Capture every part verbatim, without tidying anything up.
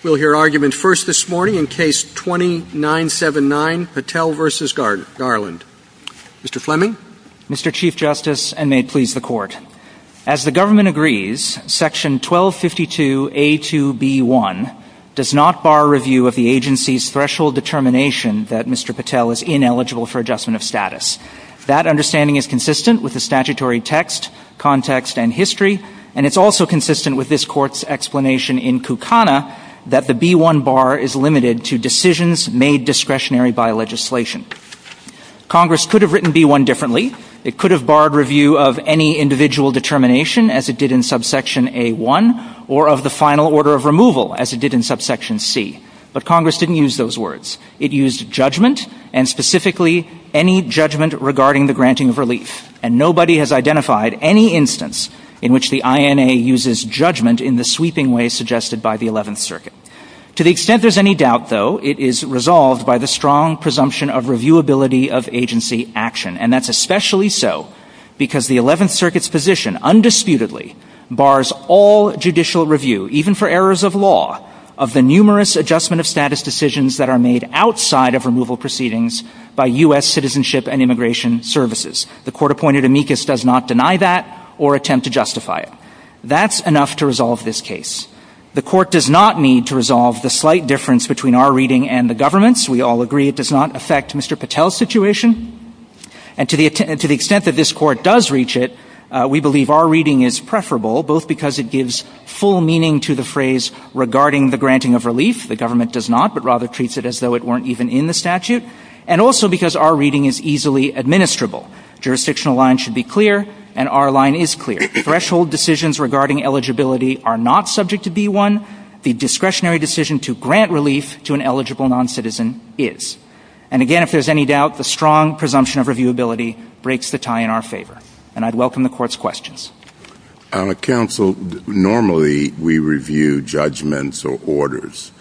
We'll hear argument first this morning in Case twenty-nine seventy-nine, Patel versus Gar- Garland. Mister Fleming? Mister Chief Justice, and may it please the Court. As the government agrees, Section twelve fifty-two A two B one does not bar review of the agency's threshold determination that Mister Patel is ineligible for adjustment of status. That understanding is consistent with the statutory text, context, and history, and it's also consistent with this Court's explanation in Kukana that the B one bar is limited to decisions made discretionary by legislation. Congress could have written B one differently. It could have barred review of any individual determination, as it did in subsection A one, or of the final order of removal, as it did in subsection C. But Congress didn't use those words. It used judgment, and specifically any judgment regarding the granting of relief. And nobody has identified any instance in which the I N A uses judgment in the sweeping way suggested by the eleventh Circuit. To the extent there's any doubt, though, it is resolved by the strong presumption of reviewability of agency action. And that's especially so because the eleventh Circuit's position, undisputedly, bars all judicial review, even for errors of law, of the numerous adjustment of status decisions that are made outside of removal proceedings by U S Citizenship and Immigration Services. The court-appointed amicus does not deny that or attempt to justify it. That's enough to resolve this case. The Court does not need to resolve the slight difference between our reading and the government's. We all agree it does not affect Mister Patel's situation. And to the, to the extent that this Court does reach it, uh, we believe our reading is preferable, both because it gives full meaning to the phrase regarding the granting of relief. The government does not, but rather treats it as though it weren't even in the statute. And also because our reading is easily administrable. Jurisdictional lines should be clear, and our line is clear. Threshold decisions regarding eligibility are not subject to B one. The discretionary decision to grant relief to an eligible non-citizen is. And again, if there's any doubt, the strong presumption of reviewability breaks the tie in our favor. And I'd welcome the Court's questions. Uh, counsel, normally we review judgments or orders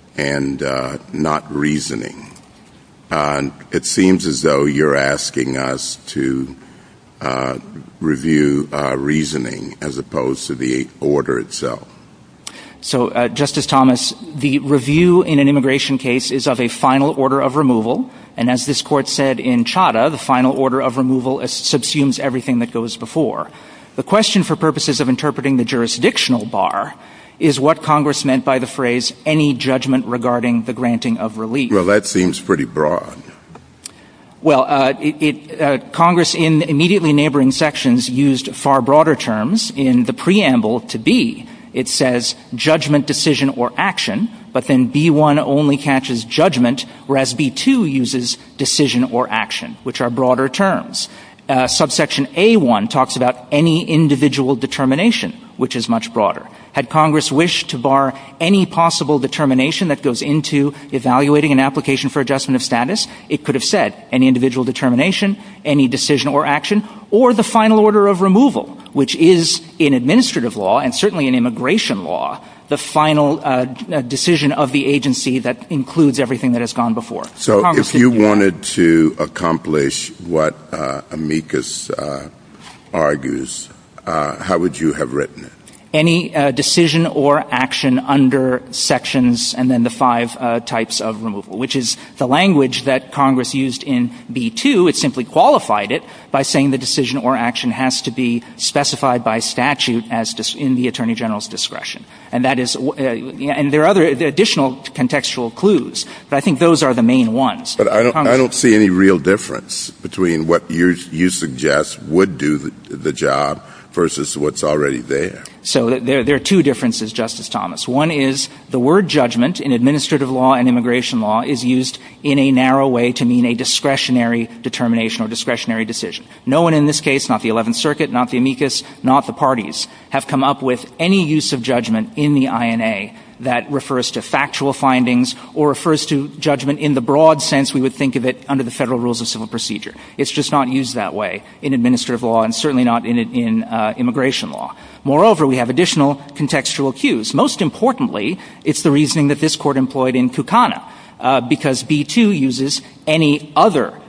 and uh, not reasoning. Uh, it seems as though you're asking us to uh, review uh, reasoning as opposed to the order itself. So, uh, Justice Thomas, the review in an immigration case is of a final order of removal. And as this Court said in Chadha, the final order of removal subsumes everything that goes before. The question for purposes of interpreting the jurisdictional bar is what Congress meant by the phrase, any judgment regarding the granting of relief. Well, that seems pretty broad. Well, uh, it, it, uh, Congress in immediately neighboring sections used far broader terms. In the preamble to B, it says judgment, decision, or action, but then B one only catches judgment, whereas B two uses decision or action, which are broader terms. Uh, subsection A one talks about any individual determination, which is much broader. Had Congress wished to bar any possible determination that goes into evaluating an application for adjustment of status, it could have said any individual determination, any decision or action, or the final order of removal, which is in administrative law and certainly in immigration law, the final uh, decision of the agency that includes everything that has gone before. So Congress if you wanted that. to accomplish what uh, amicus uh, argues, uh, how would you have written it? Any uh, decision or action under sections and then the five uh, types of removal, which is the language that Congress used in B two. It simply qualified it by saying the decision or action has to be specified by statute as dis- in the Attorney General's discretion. And that is, uh, and there are other additional contextual clues, but I think those are the main ones. But I don't, Congress- I don't see any real difference between what you, you suggest would do the, the job versus what's already there. So there, there are two differences, Justice Thomas. One is the word judgment in administrative law and immigration law is used in a narrow way to mean a discretionary determination or discretionary decision. No one in this case, not the eleventh Circuit, not the amicus, not the parties, have come up with any use of judgment in the I N A that refers to factual findings or refers to judgment in the broad sense we would think of it under the Federal Rules of Civil Procedure. It's just not used that way in administrative law and certainly not in, in uh, immigration law. Moreover, we have additional contextual cues. Most importantly, it's the reasoning that this Court employed in Kukana, uh, because B two uses any other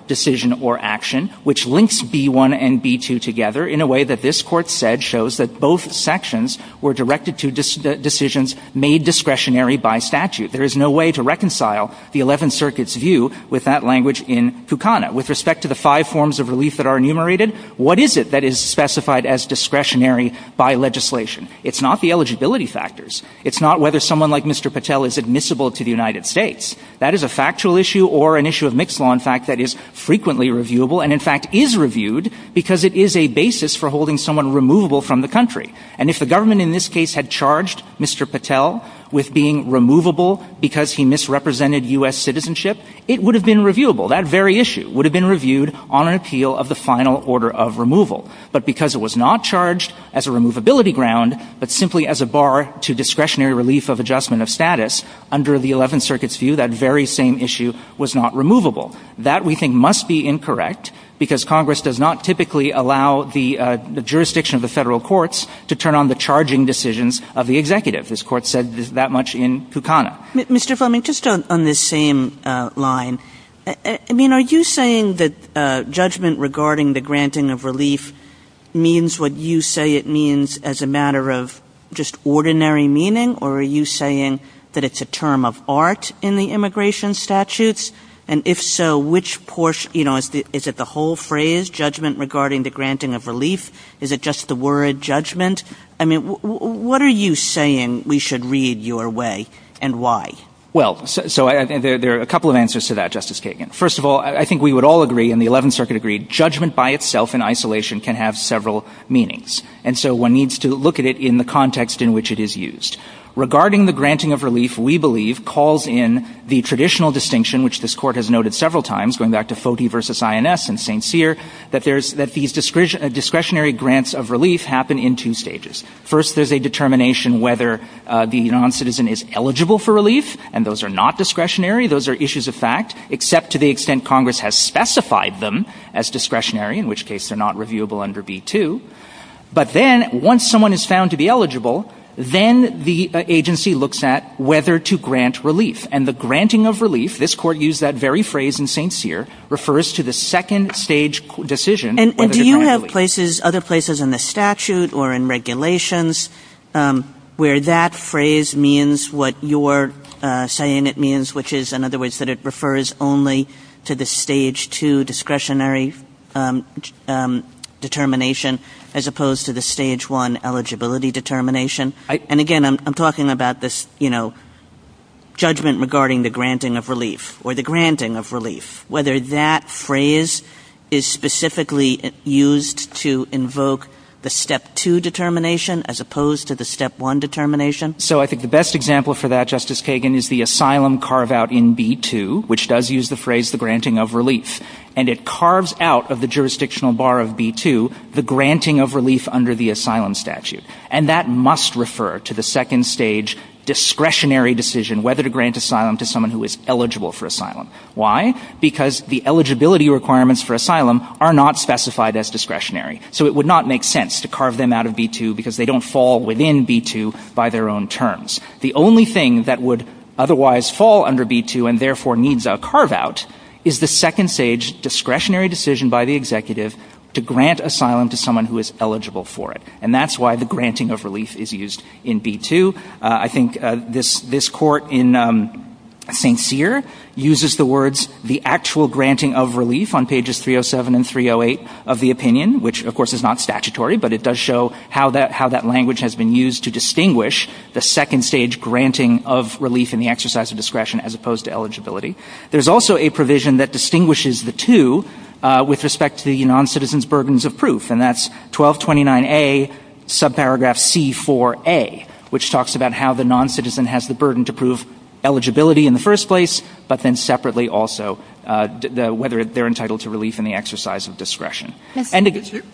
decision or action, which links B one and B two together in a way that this Court said shows that both sections were directed to dis- decisions made discretionary by statute. There is no way to reconcile the Eleventh Circuit's view with that language in Kukana. With respect to the five forms of relief that are enumerated, what is it that is specified as discretionary by legislation? It's not the eligibility factors. It's not whether someone like Mister Patel is admissible to the United States. That is a factual issue or an issue of mixed law, in fact, that is frequently reviewable and, in fact, is reviewed because it is a basis for holding someone removable from the country. And if the government in this case had charged Mister Patel with being removable because he misrepresented U S citizenship, it would have been reviewable. That very issue would have been reviewed on an appeal of the final order of removal. But because it was not charged as a removability ground, but simply as a bar to discretionary relief of adjustment of status, under the Eleventh Circuit's view, that very same issue was not removable. That, we think, must be incorrect, because Congress does not typically allow the, uh, the jurisdiction of the federal courts to turn on the charging decisions of the executive. This Court said this, that much in Kukana. M- Mister Fleming, just on, on this same uh, line, I, I mean, are you saying that uh, judgment regarding the granting of relief means what you say it means as a matter of just ordinary meaning, or are you saying that it's a term of art in the immigration statutes? And if so, which portion, you know, is, the, is it the whole phrase, judgment regarding the granting of relief? Is it just the word judgment? I mean, w- w- what are you saying we should read your way, and why? Well, so, so I, there, there are a couple of answers to that, Justice Kagan. First of all, I think we would all agree, and the Eleventh Circuit agreed, judgment by itself in isolation can have several meanings. And so one needs to look at it in the context in which it is used. Regarding the granting of relief, we believe calls in the traditional distinction, which this Court has noted several times, going back to Foti versus I N S and Saint Cyr, that there's that these discre- discretionary grants of relief happen in two stages. First, there's a determination whether uh, the non-citizen is eligible for relief, and those are not discretionary. Those are issues of fact, except to the extent Congress has specified them as discretionary, in which case they're not reviewable under B two. But then, once someone is found to be eligible, then the uh, agency looks at whether to grant relief. And the granting of relief, this Court used that very phrase in Saint Cyr, refers to the second stage decision. And, and do you have relief. places, other places in the statute or in regulations um, where that phrase means what you're uh, saying it means, which is, in other words, that it refers only to the stage two discretionary um, um, determination as opposed to the stage one eligibility determination? I, and again, I'm, I'm talking about this, you know, judgment regarding the granting of relief or the granting of relief, whether that phrase is specifically used to invoke the step two determination as opposed to the step one determination? So I think the best example for that, Justice Kagan, is the asylum carve-out in B two, which does use the phrase the granting of relief. And it carves out of the jurisdictional bar of B two the granting of relief under the asylum statute. And that must refer to the second stage discretionary decision whether to grant asylum to someone who is eligible for asylum. Why? Because the eligibility requirements for asylum are not specified as discretionary. So it would not make sense to carve them out of B two because they don't fall within B two by their own terms. The only thing that would otherwise fall under B two and therefore needs a carve-out is the second stage discretionary decision by the executive to grant asylum to someone who is eligible for it. And that's why the granting of relief is used in B two. Uh, I think uh, this this court in um, Saint Cyr uses the words the actual granting of relief on pages three oh seven and three oh eight of the opinion, which of course is not statutory, but it does show how that how that language has been used to distinguish the second stage granting of relief in the exercise of discretion as opposed to eligibility. There's also a provision that distinguishes the two Uh, with respect to the non-citizen's burdens of proof, and that's twelve twenty-nine A, subparagraph C four A, which talks about how the non-citizen has the burden to prove eligibility in the first place, but then separately also uh, d- the, whether they're entitled to relief in the exercise of discretion. Miz And to,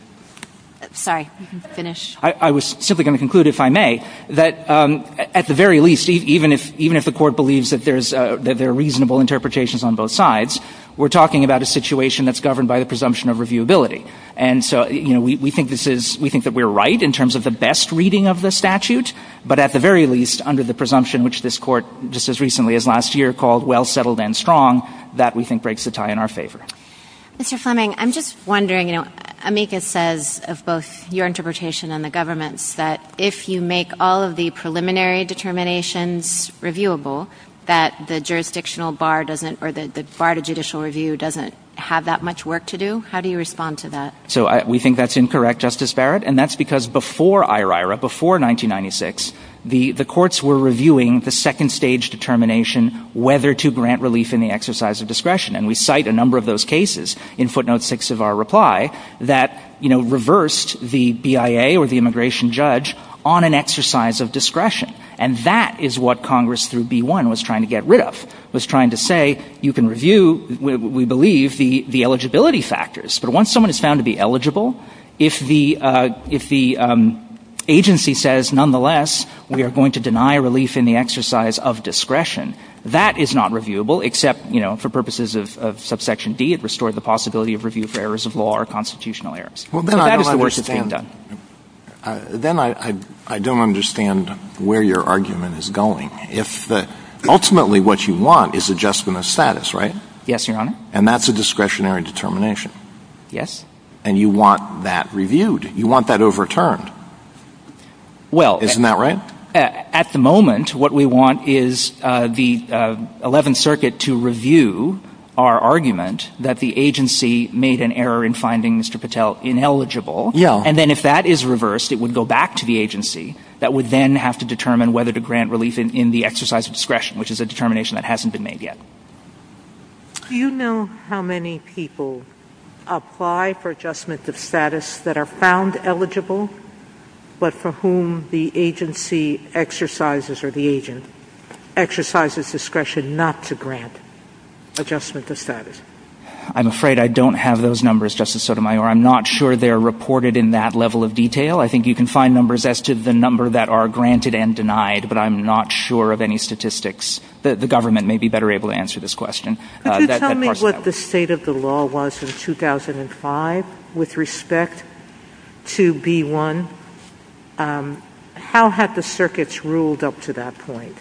Sorry, finish. I, I was simply going to conclude, if I may, that um, at the very least, e- even if even if the court believes that there's uh, that there are reasonable interpretations on both sides, we're talking about a situation that's governed by the presumption of reviewability. And so, you know, we, we think this is we think that we're right in terms of the best reading of the statute, but at the very least, under the presumption which this court just as recently as last year called well settled and strong, that we think breaks the tie in our favor. Mister Fleming, I'm just wondering, you know, amicus says of both your interpretation and the government's that if you make all of the preliminary determinations reviewable, that the jurisdictional bar doesn't, or the, the bar to judicial review doesn't have that much work to do? How do you respond to that? So I, we think that's incorrect, Justice Barrett, and that's because before I R I R A, before nineteen ninety-six, the, the courts were reviewing the second stage determination whether to grant relief in the exercise of discretion. And we cite a number of those cases in footnote six of our reply that, you know, reversed the B I A or the immigration judge on an exercise of discretion. And that is what Congress through B one was trying to get rid of, was trying to say you can review, we, we believe, the, the eligibility factors. But once someone is found to be eligible, if the, uh, if the um, agency says, nonetheless, we are going to deny relief in the exercise of discretion, that is not reviewable, except, you know, for purposes of, of subsection D, it restored the possibility of review for errors of law or constitutional errors. Well, then so I that don't is the work that's being understand. done. Uh, then I, I, I don't understand where your argument is going. If the, ultimately what you want is adjustment of status, right? Yes, Your Honor. And that's a discretionary determination. Yes. And you want that reviewed. You want that overturned. Well, isn't that right? At the moment, what we want is uh, the uh, eleventh Circuit to review our argument that the agency made an error in finding Mister Patel ineligible. Yeah. And then if that is reversed, it would go back to the agency that would then have to determine whether to grant relief in, in the exercise of discretion, which is a determination that hasn't been made yet. Do you know how many people apply for adjustment of status that are found eligible, but for whom the agency exercises, or the agent exercises discretion not to grant adjustment of status? I'm afraid I don't have those numbers, Justice Sotomayor. I'm not sure they're reported in that level of detail. I think you can find numbers as to the number that are granted and denied, but I'm not sure of any statistics. The, the government may be better able to answer this question. Could uh, you that, tell that me what out. the state of the law was in two thousand five with respect to B one? Um, how had the circuits ruled up to that point?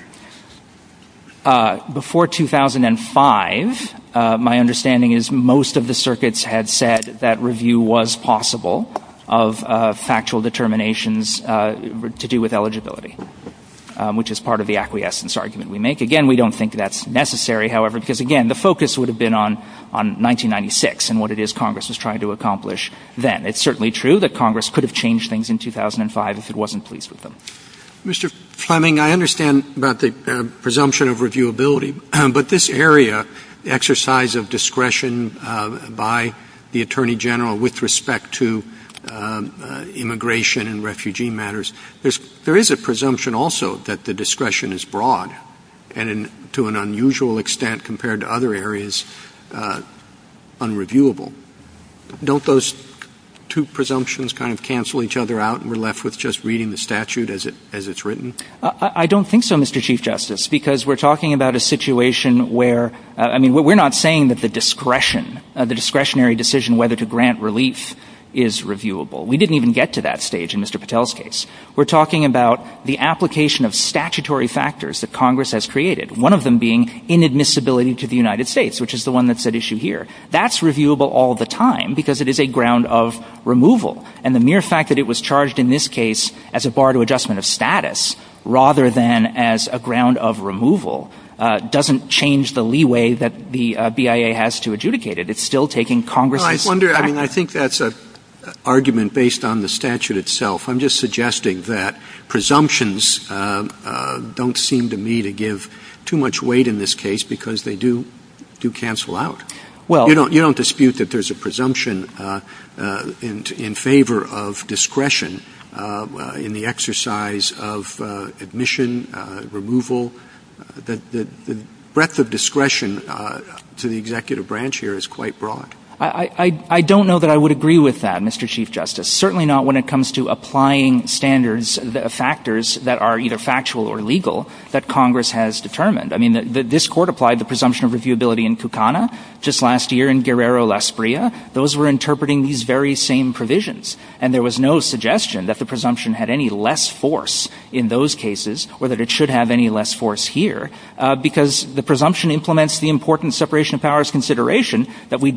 Uh, before two thousand five, uh, my understanding is most of the circuits had said that review was possible of uh, factual determinations uh, to do with eligibility, um, which is part of the acquiescence argument we make. Again, we don't think that's necessary, however, because, again, the focus would have been on, on nineteen ninety-six and what it is Congress was trying to accomplish then. It's certainly true that Congress could have changed things in two thousand five if it wasn't pleased with them. Mister Fleming, I understand about the uh, presumption of reviewability, but this area, the exercise of discretion uh, by the Attorney General with respect to uh, uh, immigration and refugee matters, there's, there is a presumption also that the discretion is broad and in, to an unusual extent compared to other areas uh, unreviewable. Don't those two presumptions kind of cancel each other out and we're left with just reading the statute as it as it's written? Uh, I don't think so, Mister Chief Justice, because we're talking about a situation where, uh, I mean, we're not saying that the discretion, uh, the discretionary decision whether to grant relief is reviewable. We didn't even get to that stage in Mister Patel's case. We're talking about the application of statutory factors that Congress has created, one of them being inadmissibility to the United States, which is the one that's at issue here. That's reviewable all the time because it is a ground of removal. And the mere fact that it was charged in this case as a bar to adjustment of status rather than as a ground of removal Uh, doesn't change the leeway that the uh, B I A has to adjudicate it. It's still taking Congress's well, I wonder, I mean, I think that's a argument based on the statute itself. I'm just suggesting that presumptions uh, uh, don't seem to me to give too much weight in this case because they do do cancel out. Well, you don't you don't dispute that there's a presumption uh, uh, in in favor of discretion uh, uh, in the exercise of uh, admission, uh, removal. Uh, the, the, the breadth of discretion uh, to the executive branch here is quite broad. I, I, I don't know that I would agree with that, Mister Chief Justice. Certainly not when it comes to applying standards, the factors that are either factual or legal that Congress has determined. I mean, the, the, this Court applied the presumption of reviewability in Cucana just last year in Guerrero-Las Bria. Those were interpreting these very same provisions. And there was no suggestion that the presumption had any less force in those cases or that it should have any less force here uh, because the presumption implements the important separation of powers consideration that we don't assume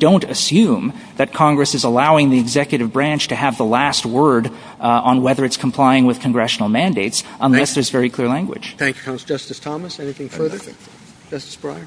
assume that Congress is allowing the executive branch to have the last word uh, on whether it's complying with congressional mandates unless Thank there's very clear language. Thank you, Counsel. Justice Thomas, anything further? Justice Breyer?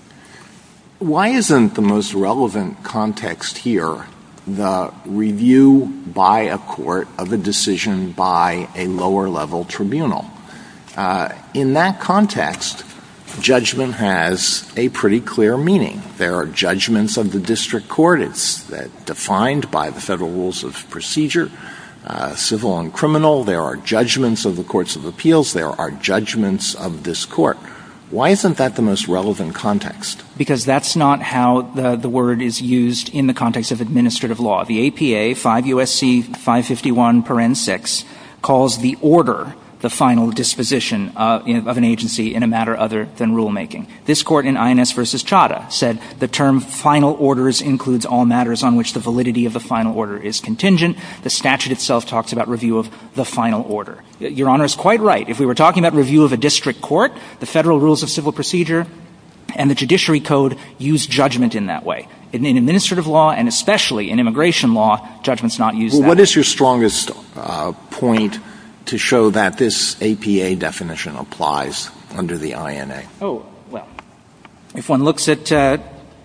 Why isn't the most relevant context here the review by a court of a decision by a lower-level tribunal? Uh, in that context, judgment has a pretty clear meaning. There are judgments of the district court. It's that defined by the federal rules of procedure, uh, civil and criminal. There are judgments of the courts of appeals. There are judgments of this court. Why isn't that the most relevant context? Because that's not how the, the word is used in the context of administrative law. The A P A, five U S C five fifty-one, paren six, calls the order the final disposition uh, in, of an agency in a matter other than rulemaking. This court in I N S versus Chadha said the term final orders includes all matters on which the validity of the final order is contingent. The statute itself talks about review of the final order. Your Honor is quite right. If we were talking about review of a district court, the federal rules of civil procedure and the Judiciary Code use judgment in that way. In, in administrative law and especially in immigration law, judgment's not used well, that what way. Is your strongest uh, point to show that this A P A definition applies under the I N A? Oh, well, if one looks at uh,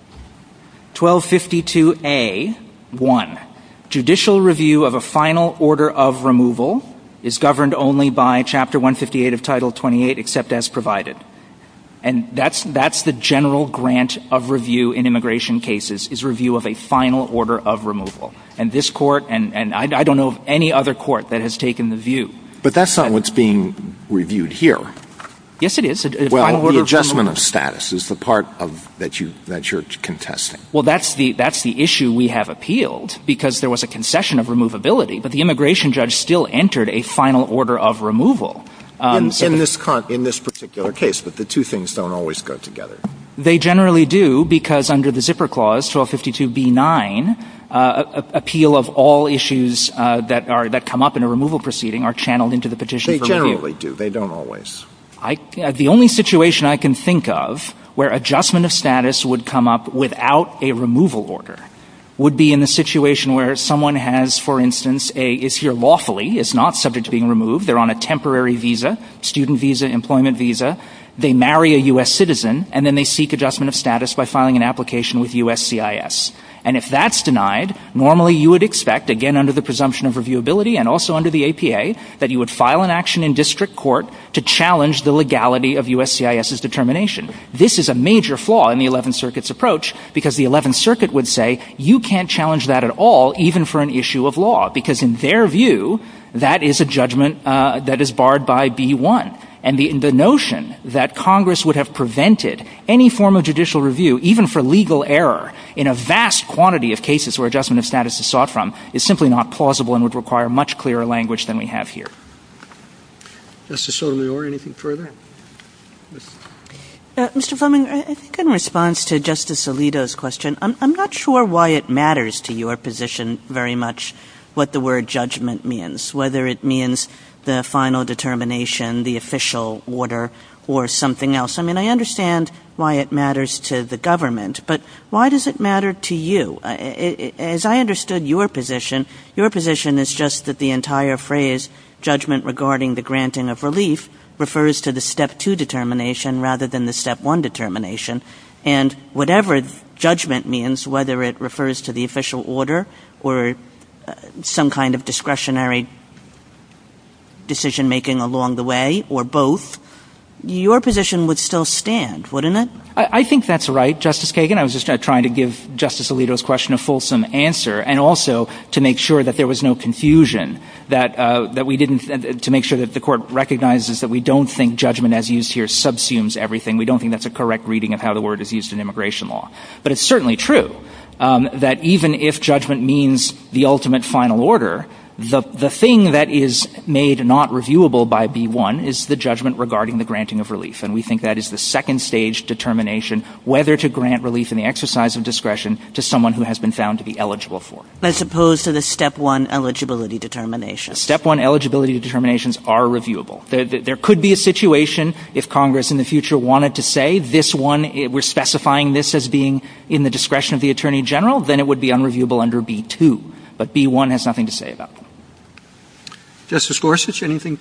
twelve fifty-two A one, judicial review of a final order of removal is governed only by Chapter one fifty-eight of Title twenty-eight except as provided. And that's that's the general grant of review in immigration cases, is review of a final order of removal. And this court, and, and I, I don't know of any other court that has taken the view. But that's not what's being reviewed here. Yes, it is. A, a well, final the order adjustment of, of status is the part of that you that you're contesting. Well, that's the that's the issue we have appealed because there was a concession of removability, but the immigration judge still entered a final order of removal. Um, in, so in this con- in this particular case, but the two things don't always go together. They generally do because under the zipper clause, twelve fifty-two B nine, uh, a- appeal of all issues uh, that are that come up in a removal proceeding are channeled into the petition they for review. They review. generally do. They don't always. I, uh, the only situation I can think of where adjustment of status would come up without a removal order would be in the situation where someone has, for instance, a is here lawfully, is not subject to being removed. They're on a temporary visa, student visa, employment visa. They marry a U S citizen, and then they seek adjustment of status by filing an application with U S C I S. And if that's denied, normally you would expect, again under the presumption of reviewability and also under the A P A, that you would file an action in district court to challenge the legality of U S C I S's determination. This is a major flaw in the eleventh Circuit's approach because the eleventh Circuit would say you can't challenge that at all, even for an issue of law, because in their view, that is a judgment uh, that is barred by B one. And the, the notion that Congress would have prevented any form of judicial review, even for legal error, in a vast quantity of cases where adjustment of status is sought from, is simply not plausible and would require much clearer language than we have here. Justice Sotomayor, anything further? Uh, Mister Fleming, I think in response to Justice Alito's question, I'm, I'm not sure why it matters to your position very much what the word judgment means, whether it means the final determination, the official order, or something else. I mean, I understand why it matters to the government, but why does it matter to you? Uh, it, it, as I understood your position, your position is just that the entire phrase, judgment regarding the granting of relief, refers to the step two determination rather than the step one determination. And whatever judgment means, whether it refers to the official order or uh, some kind of discretionary decision-making along the way, or both, your position would still stand, wouldn't it? I, I think that's right, Justice Kagan. I was just uh, trying to give Justice Alito's question a fulsome answer, and also to make sure that there was no confusion, that uh, that we didn't, uh, to make sure that the Court recognizes that we don't think judgment as used here subsumes everything. We don't think that's a correct reading of how the word is used in immigration law. But it's certainly true um, that even if judgment means the ultimate final order, The the thing that is made not reviewable by B one is the judgment regarding the granting of relief, and we think that is the second stage determination whether to grant relief in the exercise of discretion to someone who has been found to be eligible for it. As opposed to the step one eligibility determination. Step one eligibility determinations are reviewable. There, there could be a situation if Congress in the future wanted to say this one, we're specifying this as being in the discretion of the Attorney General, then it would be unreviewable under B two. But B one has nothing to say about them. Justice Gorsuch, anything?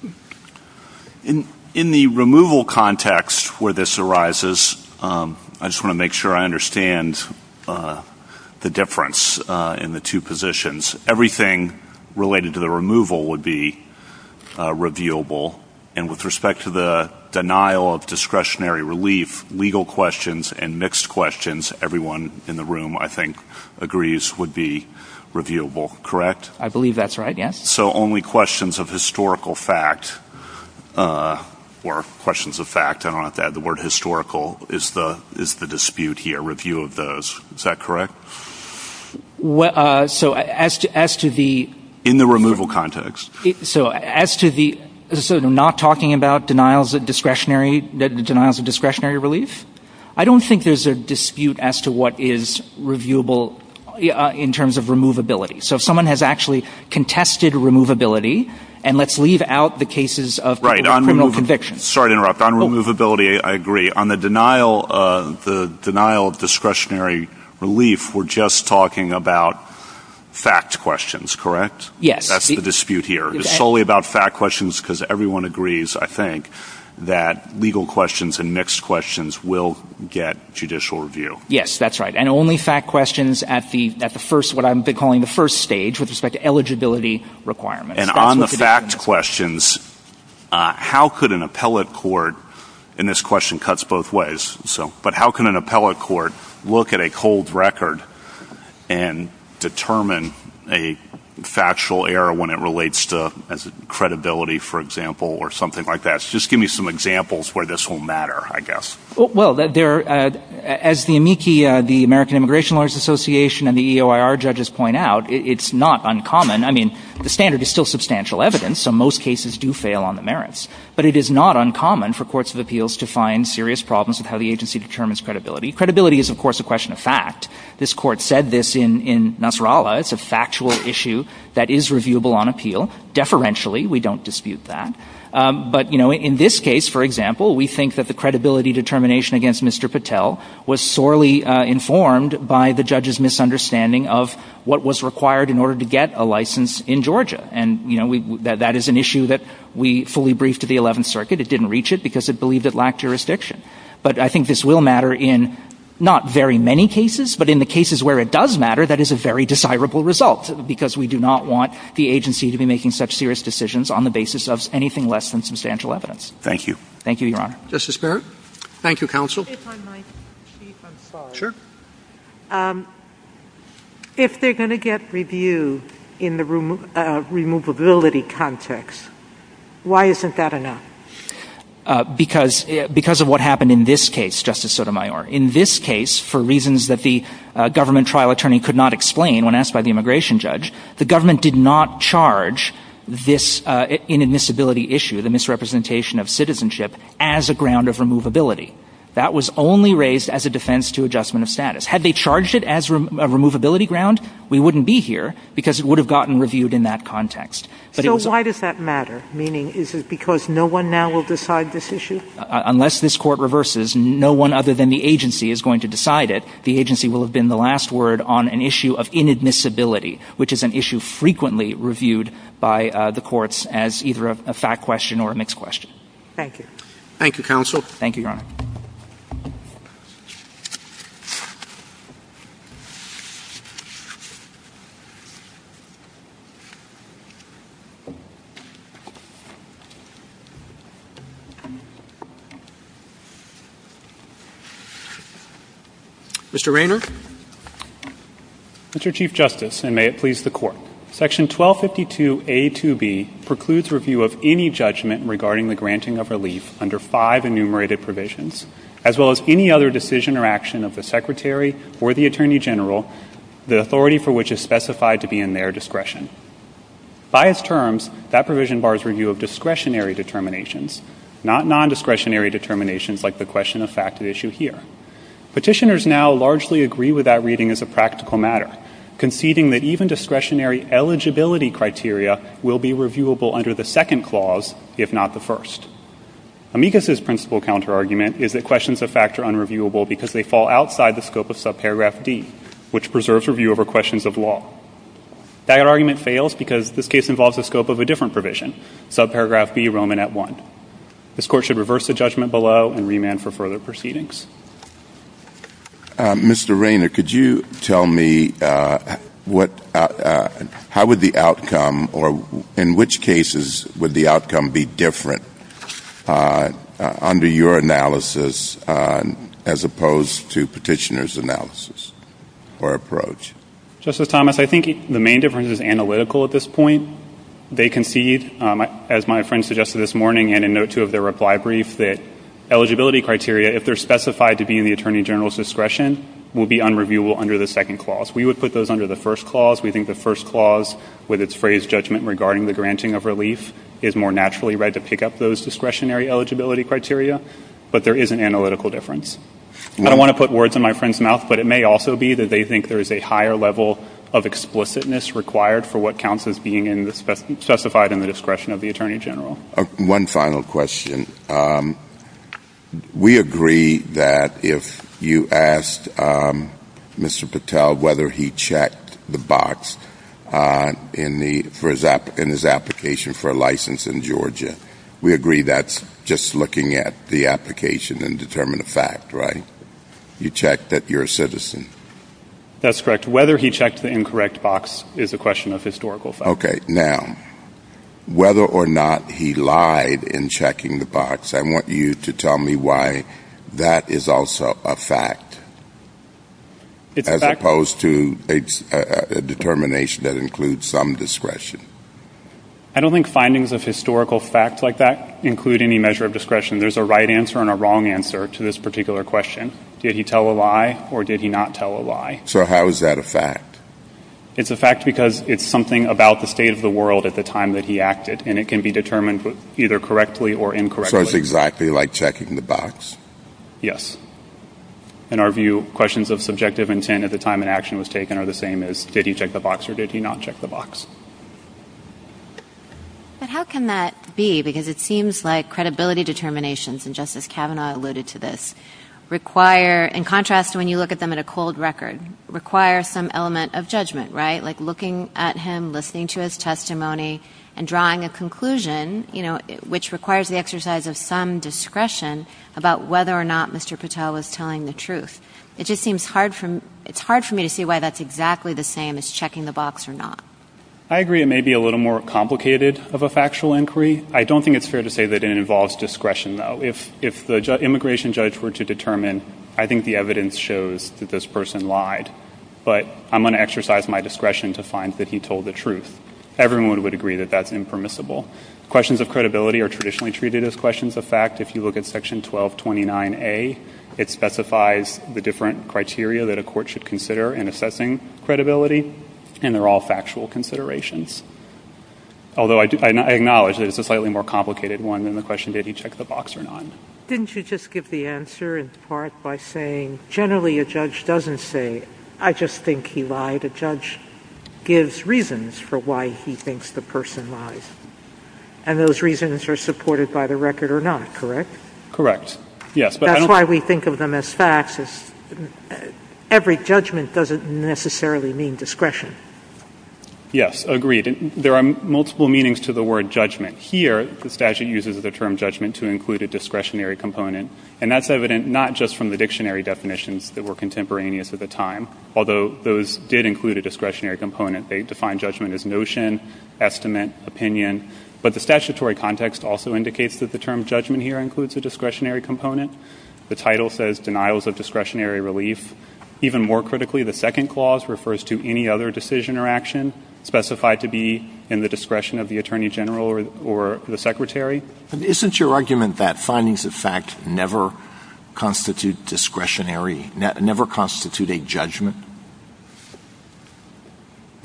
In, in the removal context where this arises, um, I just want to make sure I understand uh, the difference uh, in the two positions. Everything related to the removal would be uh, reviewable, and with respect to the denial of discretionary relief, legal questions and mixed questions, everyone in the room, I think, agrees would be reviewable, correct? I believe that's right, yes. So only questions of historical fact, uh, or questions of fact, I don't have to add the word historical, is the is the dispute here, review of those. Is that correct? Well, uh, so as to, as to the... In the removal context. It, so as to the... So not talking about denials of discretionary, denials of discretionary relief? I don't think there's a dispute as to what is reviewable Uh, in terms of removability. So if someone has actually contested removability, and let's leave out the cases of people right, with on criminal remov- convictions. Sorry to interrupt. On oh. removability, I agree. On the denial, uh, the denial of discretionary relief, we're just talking about fact questions, correct? Yes. That's the, the dispute here. It's solely about fact questions because everyone agrees, I think, that legal questions and mixed questions will get judicial review. Yes, that's right. And only fact questions at the at the first, what I've been calling the first stage with respect to eligibility requirements. And that's on the the fact questions, uh, how could an appellate court, and this question cuts both ways, so, but how can an appellate court look at a cold record and determine a factual error when it relates to as a credibility, for example, or something like that? So just give me some examples where this will matter, I guess. Well, there, uh, as the amici, uh, the American Immigration Lawyers Association and the E O I R judges point out, it, it's not uncommon. I mean, the standard is still substantial evidence, so most cases do fail on the merits. But it is not uncommon for courts of appeals to find serious problems with how the agency determines credibility. Credibility is, of course, a question of fact. This Court said this in, in Nasrallah. It's a factual issue that is reviewable on appeal. Deferentially, we don't dispute that. Um, but, you know, in, in this case, for example, we think that the credibility determination against Mister Patel was sorely uh, informed by the judge's misunderstanding of what was required in order to get a license in Georgia. And, you know, we, that, that is an issue that we fully briefed to the eleventh Circuit. It didn't reach it because it believed it lacked jurisdiction. But I think this will matter in not very many cases, but in the cases where it does matter, that is a very desirable result, because we do not want the agency to be making such serious decisions on the basis of anything less than substantial evidence. Thank you. Thank you, Your Honor. Justice Barrett? Thank you, counsel. If I might, Chief, I'm sorry. Sure. Um, if they're going to get review in the remo- uh, removability context, why isn't that enough? Uh, because because of what happened in this case, Justice Sotomayor. In this case, for reasons that the uh, government trial attorney could not explain when asked by the immigration judge, the government did not charge this uh, inadmissibility issue, the misrepresentation of citizenship, as a ground of removability. That was only raised as a defense to adjustment of status. Had they charged it as rem- a removability ground, we wouldn't be here because it would have gotten reviewed in that context. But so it was, why does that matter? Meaning, is it because no one now will decide this issue? Uh, unless this Court reverses, no one other than the agency is going to decide it. The agency will have been the last word on an issue of inadmissibility, which is an issue frequently reviewed by uh, the courts as either a, a fact question or a mixed question. Thank you. Thank you, counsel. Thank you, Your Honor. Mister Rayner? Mister Chief Justice, and may it please the Court, Section twelve fifty-two A two B precludes review of any judgment regarding the granting of relief under five enumerated provisions, as well as any other decision or action of the Secretary or the Attorney General, the authority for which is specified to be in their discretion. By its terms, that provision bars review of discretionary determinations, not non-discretionary determinations like the question of fact at issue here. Petitioners now largely agree with that reading as a practical matter, conceding that even discretionary eligibility criteria will be reviewable under the second clause, if not the first. Amicus's principal counterargument is that questions of fact are unreviewable because they fall outside the scope of subparagraph D, which preserves review over questions of law. That argument fails because this case involves the scope of a different provision, subparagraph B, Romanet one. This Court should reverse the judgment below and remand for further proceedings. Uh, Mister Rayner, could you tell me uh, what, uh, uh, how would the outcome, or in which cases would the outcome be different uh, uh, under your analysis uh, as opposed to petitioner's analysis or approach? Justice Thomas, I think the main difference is analytical at this point. They concede, um, as my friend suggested this morning and in note two of their reply brief, that eligibility criteria, if they're specified to be in the Attorney General's discretion, will be unreviewable under the second clause. We would put those under the first clause. We think the first clause, with its phrase judgment regarding the granting of relief, is more naturally read to pick up those discretionary eligibility criteria, but there is an analytical difference. I don't want to put words in my friend's mouth, but it may also be that they think there is a higher level of explicitness required for what counts as being in the spec- specified in the discretion of the Attorney General. Uh, one final question. Um, we agree that if you asked um, Mister Patel whether he checked the box uh, in the for his app, in his application for a license in Georgia, we agree that's just looking at the application and determine a fact, right? You checked that you're a citizen. That's correct. Whether he checked the incorrect box is a question of historical fact. Okay. Now, whether or not he lied in checking the box, I want you to tell me why that is also a fact, it's as a fact. opposed to a, a, a determination that includes some discretion. I don't think findings of historical fact like that include any measure of discretion. There's a right answer and a wrong answer to this particular question. Did he tell a lie or did he not tell a lie? So how is that a fact? It's a fact because it's something about the state of the world at the time that he acted, and it can be determined either correctly or incorrectly. So it's exactly like checking the box? Yes. In our view, questions of subjective intent at the time an action was taken are the same as did he check the box or did he not check the box. But how can that be? Because it seems like credibility determinations, and Justice Kavanaugh alluded to this, require, in contrast to when you look at them at a cold record, require some element of judgment, right? Like looking at him, listening to his testimony, and drawing a conclusion, you know, which requires the exercise of some discretion about whether or not Mister Patel was telling the truth. It just seems hard for, it's hard for me to see why that's exactly the same as checking the box or not. I agree it may be a little more complicated of a factual inquiry. I don't think it's fair to say that it involves discretion, though. If if the ju- immigration judge were to determine, I think the evidence shows that this person lied, but I'm going to exercise my discretion to find that he told the truth, everyone would agree that that's impermissible. Questions of credibility are traditionally treated as questions of fact. If you look at Section twelve twenty-nine A, it specifies the different criteria that a court should consider in assessing credibility, and they're all factual considerations. Although I, do, I acknowledge that it's a slightly more complicated one than the question, did he check the box or not? Didn't you just give the answer in part by saying, generally a judge doesn't say, I just think he lied. A judge gives reasons for why he thinks the person lies. And those reasons are supported by the record or not, correct? Correct. Yes, but That's I don't why we think of them as facts. As every judgment doesn't necessarily mean discretion. Yes, agreed. And there are multiple meanings to the word judgment. Here, the statute uses the term judgment to include a discretionary component, and that's evident not just from the dictionary definitions that were contemporaneous at the time, although those did include a discretionary component. They define judgment as notion, estimate, opinion, but the statutory context also indicates that the term judgment here includes a discretionary component. The title says denials of discretionary relief. Even more critically, the second clause refers to any other decision or action specified to be in the discretion of the Attorney General or, or the Secretary. But isn't your argument that findings of fact never constitute discretionary, ne- never constitute a judgment?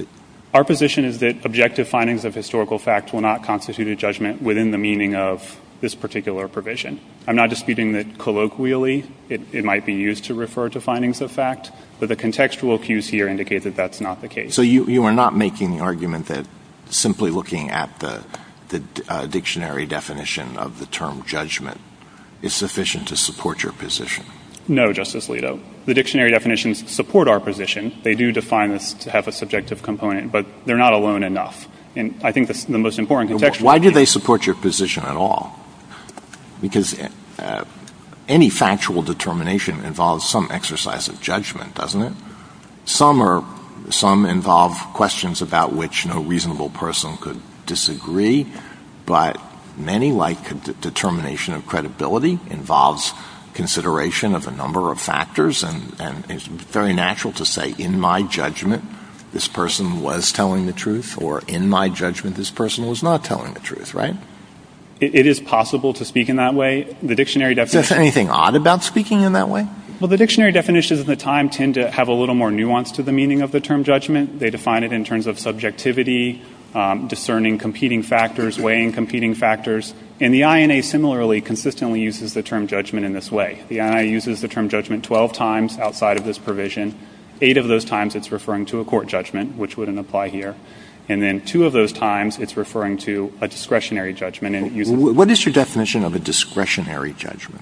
Our position is that objective findings of historical fact will not constitute a judgment within the meaning of this particular provision. I'm not disputing that colloquially it, it might be used to refer to findings of fact, but the contextual cues here indicate that that's not the case. So you, you are not making the argument that simply looking at the, the uh, dictionary definition of the term judgment is sufficient to support your position? No, Justice Alito. The dictionary definitions support our position. They do define this to have a subjective component, but they're not alone enough. And I think the, the most important contextual... Why do they support your position at all? Because uh, any factual determination involves some exercise of judgment, doesn't it? Some are, some involve questions about which no reasonable person could disagree, but many, like d- determination of credibility, involves consideration of a number of factors, and, and it's very natural to say, in my judgment, this person was telling the truth, or in my judgment, this person was not telling the truth, right? It, it is possible to speak in that way. The dictionary definition... Is there anything odd about speaking in that way? Well, the dictionary definitions at the time tend to have a little more nuance to the meaning of the term judgment. They define it in terms of subjectivity, um, discerning competing factors, weighing competing factors. And the I N A similarly consistently uses the term judgment in this way. The I N A uses the term judgment twelve times outside of this provision. Eight of those times it's referring to a court judgment, which wouldn't apply here. And then two of those times it's referring to a discretionary judgment. And it uses what is your definition of a discretionary judgment?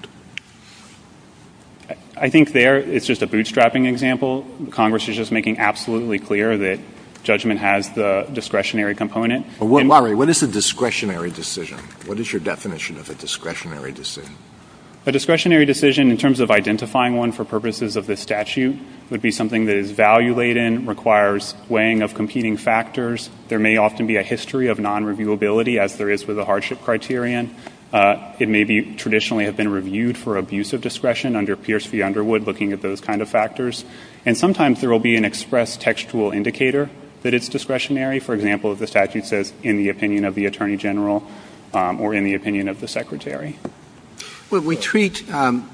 I think there it's just a bootstrapping example. Congress is just making absolutely clear that judgment has the discretionary component. Well, what, Larry, what is a discretionary decision? What is your definition of a discretionary decision? A discretionary decision, in terms of identifying one for purposes of this statute, would be something that is value-laden, requires weighing of competing factors. There may often be a history of non-reviewability, as there is with the hardship criterion. Uh, it may be traditionally have been reviewed for abuse of discretion under Pierce v. Underwood, looking at those kind of factors. And sometimes there will be an express textual indicator that it's discretionary. For example, if the statute says, in the opinion of the Attorney General, um, or in the opinion of the Secretary. Well, we treat um,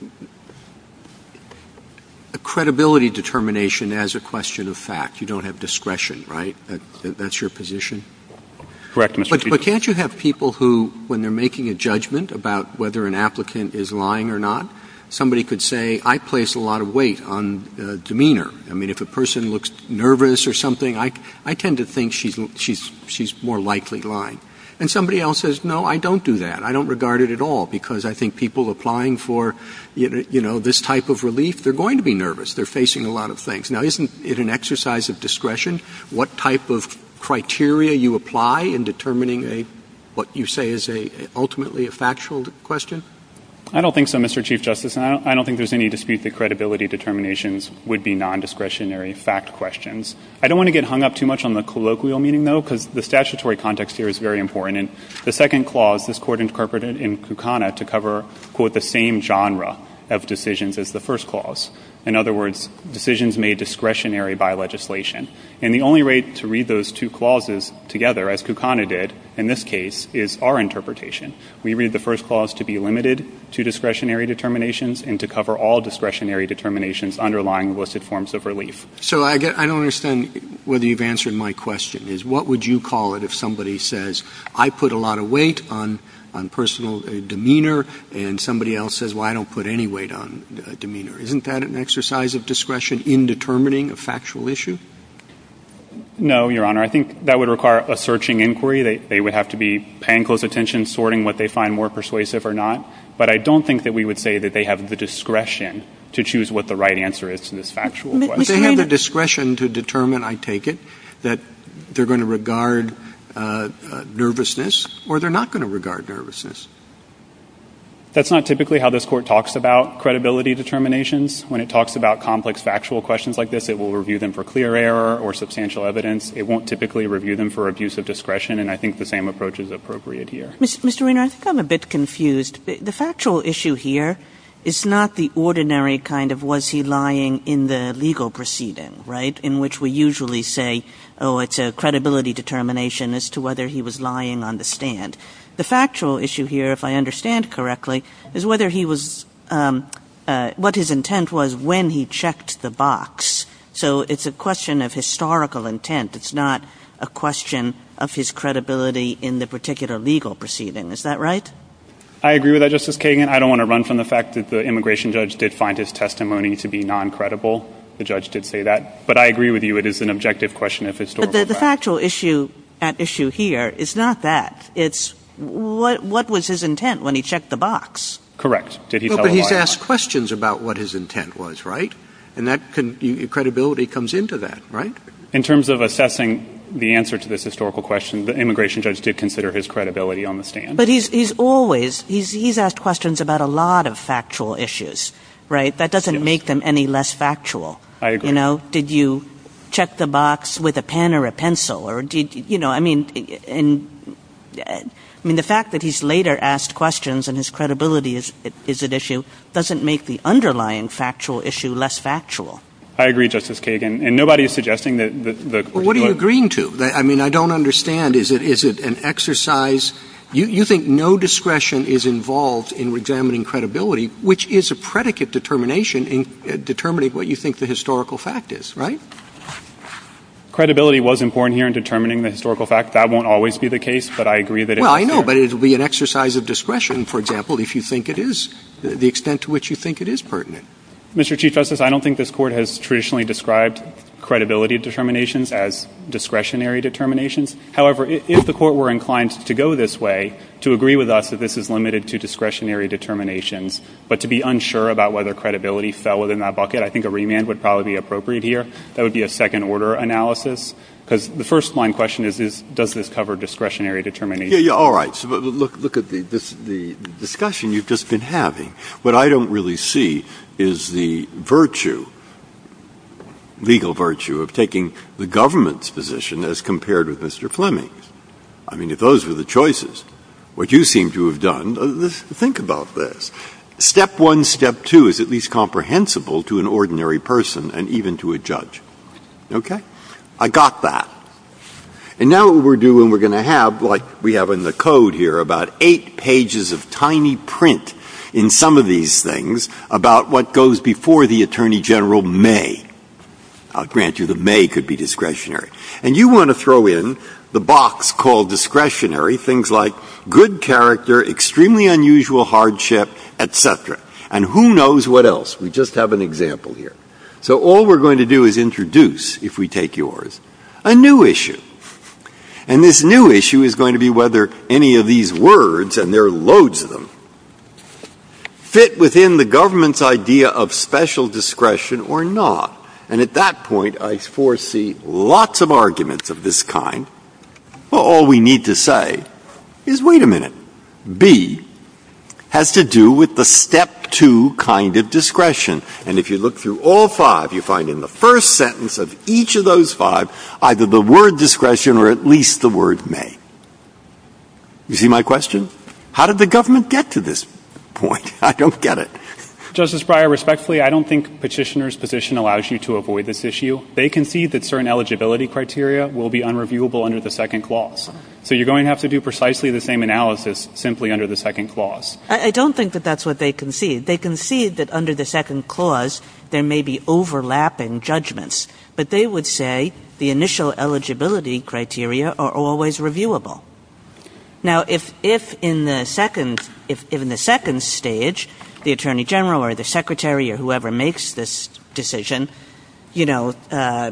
a credibility determination as a question of fact. You don't have discretion, right? That, that's your position? Correct, Mister But, but can't you have people who, when they're making a judgment about whether an applicant is lying or not, somebody could say, I place a lot of weight on uh, demeanor. I mean, if a person looks nervous or something, I, I tend to think she's, she's, she's more likely lying. And somebody else says, no, I don't do that. I don't regard it at all, because I think people applying for, you know, you know, this type of relief, they're going to be nervous. They're facing a lot of things. Now, isn't it an exercise of discretion what type of criteria you apply in determining a what you say is a ultimately a factual question? I don't think so, Mister Chief Justice, and I don't, I don't think there's any dispute that credibility determinations would be non-discretionary fact questions. I don't want to get hung up too much on the colloquial meaning, though, because the statutory context here is very important. And the second clause, this Court interpreted in Kukana to cover, quote, the same genre of decisions as the first clause. In other words, decisions made discretionary by legislation. And the only way to read those two clauses together, as Kukana did in this case, is our interpretation. We read the first clause to be limited to discretionary determinations and to cover all discretionary determinations underlying the listed forms of relief. So I, get, I don't understand whether you've answered my question. Is what would you call it if somebody says, I put a lot of weight on on personal uh, demeanor, and somebody else says, well, I don't put any weight on uh, demeanor. Isn't that an exercise of discretion in determining a factual issue? No, Your Honor. I think that would require a searching inquiry. They, they would have to be paying close attention, sorting what they find more persuasive or not. But I don't think that we would say that they have the discretion to choose what the right answer is to this factual M- question. They have the discretion to determine, I take it, that they're going to regard Uh, uh, nervousness, or they're not going to regard nervousness. That's not typically how this Court talks about credibility determinations. When it talks about complex factual questions like this, it will review them for clear error or substantial evidence. It won't typically review them for abuse of discretion, and I think the same approach is appropriate here. Mister Rayner, I think I'm a bit confused. The factual issue here is not the ordinary kind of was he lying in the legal proceeding, right, in which we usually say, oh, it's a credibility determination as to whether he was lying on the stand. The factual issue here, if I understand correctly, is whether he was um, uh, what his intent was when he checked the box So it's a question of historical intent. It's not a question of his credibility in the particular legal proceeding. Is that right? I agree with that, Justice Kagan. I don't want to run from the fact that the immigration judge did find his testimony to be non-credible. The judge did say that. But I agree with you. It is an objective question of historical But the, the fact. factual issue at issue here is not that. It's what what was his intent when he checked the box? Correct. Did he well, tell but a he's lie asked questions about what his intent was, right? And that can, you, credibility comes into that, right? In terms of assessing the answer to this historical question, the immigration judge did consider his credibility on the stand. But he's he's always he's he's asked questions about a lot of factual issues, right? That doesn't yes. make them any less factual. I agree. You know, did you check the box with a pen or a pencil, or did you know? I mean, and I mean the fact that he's later asked questions and his credibility is is at issue doesn't make the underlying factual issue less factual. I agree, Justice Kagan. And nobody is suggesting that the, the well, what are you agreeing to? I mean, I don't understand. Is it is it an exercise? You, you think no discretion is involved in examining credibility, which is a predicate determination in uh, determining what you think the historical fact is, right? Credibility was important here in determining the historical fact. That won't always be the case, but I agree that it Well, I know, here. but it will be an exercise of discretion, for example, if you think it is, the extent to which you think it is pertinent. Mister Chief Justice, I don't think this Court has traditionally described credibility determinations as discretionary determinations. However, if the Court were inclined to go this way, to agree with us that this is limited to discretionary determinations, but to be unsure about whether credibility fell within that bucket, I think a remand would probably be appropriate here. That would be a second-order analysis, because the first-line question is, is, does this cover discretionary determinations? Yeah, yeah, all right. So, but look, look at the, this, the discussion you've just been having. What I don't really see is the virtue, legal virtue, of taking the government's position as compared with Mister Fleming's. I mean, if those were the choices, what you seem to have done, uh, this, think about this. Step one, step two is at least comprehensible to an ordinary person and even to a judge. Okay? I got that. And now what we're doing, we're going to have, like we have in the code here, about eight pages of tiny print in some of these things about what goes before the Attorney General may. I'll grant you the may could be discretionary. And you want to throw in the box called discretionary, things like good character, extremely unusual hardship, et cetera. And who knows what else. We just have an example here. So all we're going to do is introduce, if we take yours, a new issue. And this new issue is going to be whether any of these words, and there are loads of them, fit within the government's idea of special discretion or not. And at that point, I foresee lots of arguments of this kind. Well, all we need to say is, wait a minute, B has to do with the step two kind of discretion. And if you look through all five, you find in the first sentence of each of those five either the word discretion or at least the word may. You see my question? How did the government get to this point? I don't get it. Justice Breyer, respectfully, I don't think petitioner's position allows you to avoid this issue. They concede that certain eligibility criteria will be unreviewable under the second clause. So you're going to have to do precisely the same analysis simply under the second clause. I, I don't think that that's what they concede. They concede that under the second clause there may be overlapping judgments, but they would say the initial eligibility criteria are always reviewable. Now, if, if in the second, if, if in the second stage, the Attorney General or the Secretary or whoever makes this decision, you know, uh,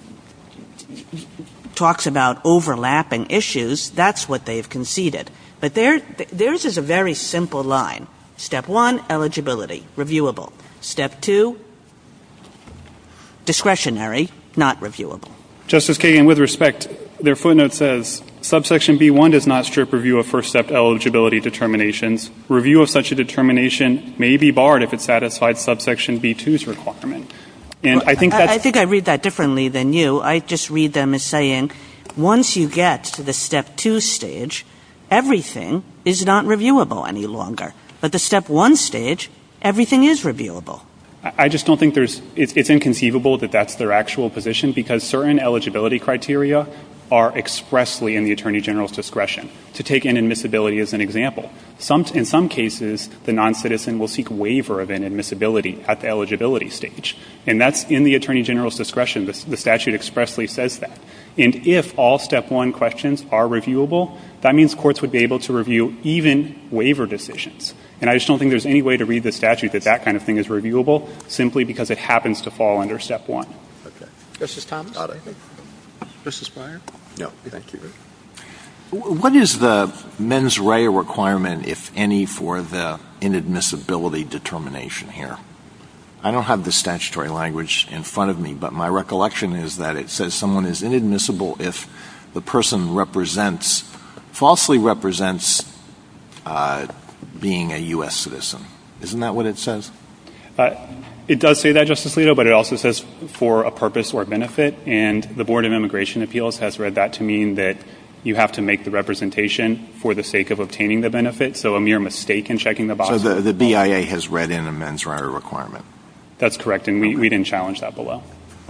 talks about overlapping issues, that's what they've conceded. But their, theirs is a very simple line. Step one, eligibility, reviewable. Step two, discretionary, not reviewable. Justice Kagan, with respect, their footnote says, subsection B one does not strip review of first step eligibility determinations. Review of such a determination may be barred if it satisfied subsection B two's requirement. And well, I think that's... I, I think I read that differently than you. I just read them as saying once you get to the step two stage, everything is not reviewable any longer. But the step one stage, everything is reviewable. I just don't think there's it's, – it's inconceivable that that's their actual position because certain eligibility criteria are expressly in the Attorney General's discretion. To take inadmissibility as an example, some, in some cases, the non-citizen will seek waiver of inadmissibility at the eligibility stage. And that's in the Attorney General's discretion. The, the statute expressly says that. And if all Step one questions are reviewable, that means courts would be able to review even waiver decisions. And I just don't think there's any way to read the statute that that kind of thing is reviewable simply because it happens to fall under Step one. Okay. Justice Thomas? I think. Justice Breyer? No, thank you. What is the mens rea requirement, if any, for the inadmissibility determination here? I don't have the statutory language in front of me, but my recollection is that it says someone is inadmissible if the person represents, falsely represents uh, being a U S citizen. Isn't that what it says? Uh, it does say that, Justice Alito, but it also says for a purpose or benefit, and the Board of Immigration Appeals has read that to mean that you have to make the representation for the sake of obtaining the benefit, so a mere mistake in checking the box. So the, the B I A has read in a mens rea requirement. That's correct, and we, okay. we didn't challenge that below.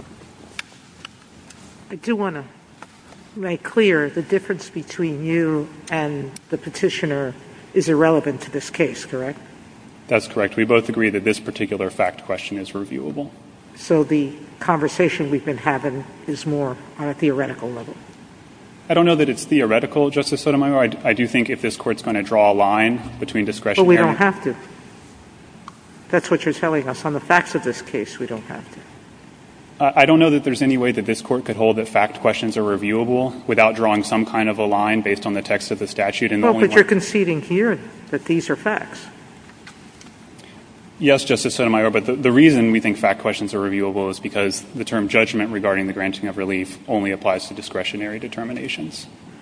I do want to make clear the difference between you and the petitioner is irrelevant to this case, correct? That's correct. We both agree that this particular fact question is reviewable. So the conversation we've been having is more on a theoretical level. I don't know that it's theoretical, Justice Sotomayor. I, I do think if this Court's going to draw a line between discretionary... But we don't have to. That's what you're telling us. On the facts of this case, we don't have to. Uh, I don't know that there's any way that this Court could hold that fact questions are reviewable without drawing some kind of a line based on the text of the statute. And well, the but only you're one... conceding here that these are facts. Yes, Justice Sotomayor, but the, the reason we think fact questions are reviewable is because the term judgment regarding the granting of relief only applies to discretionary determinations.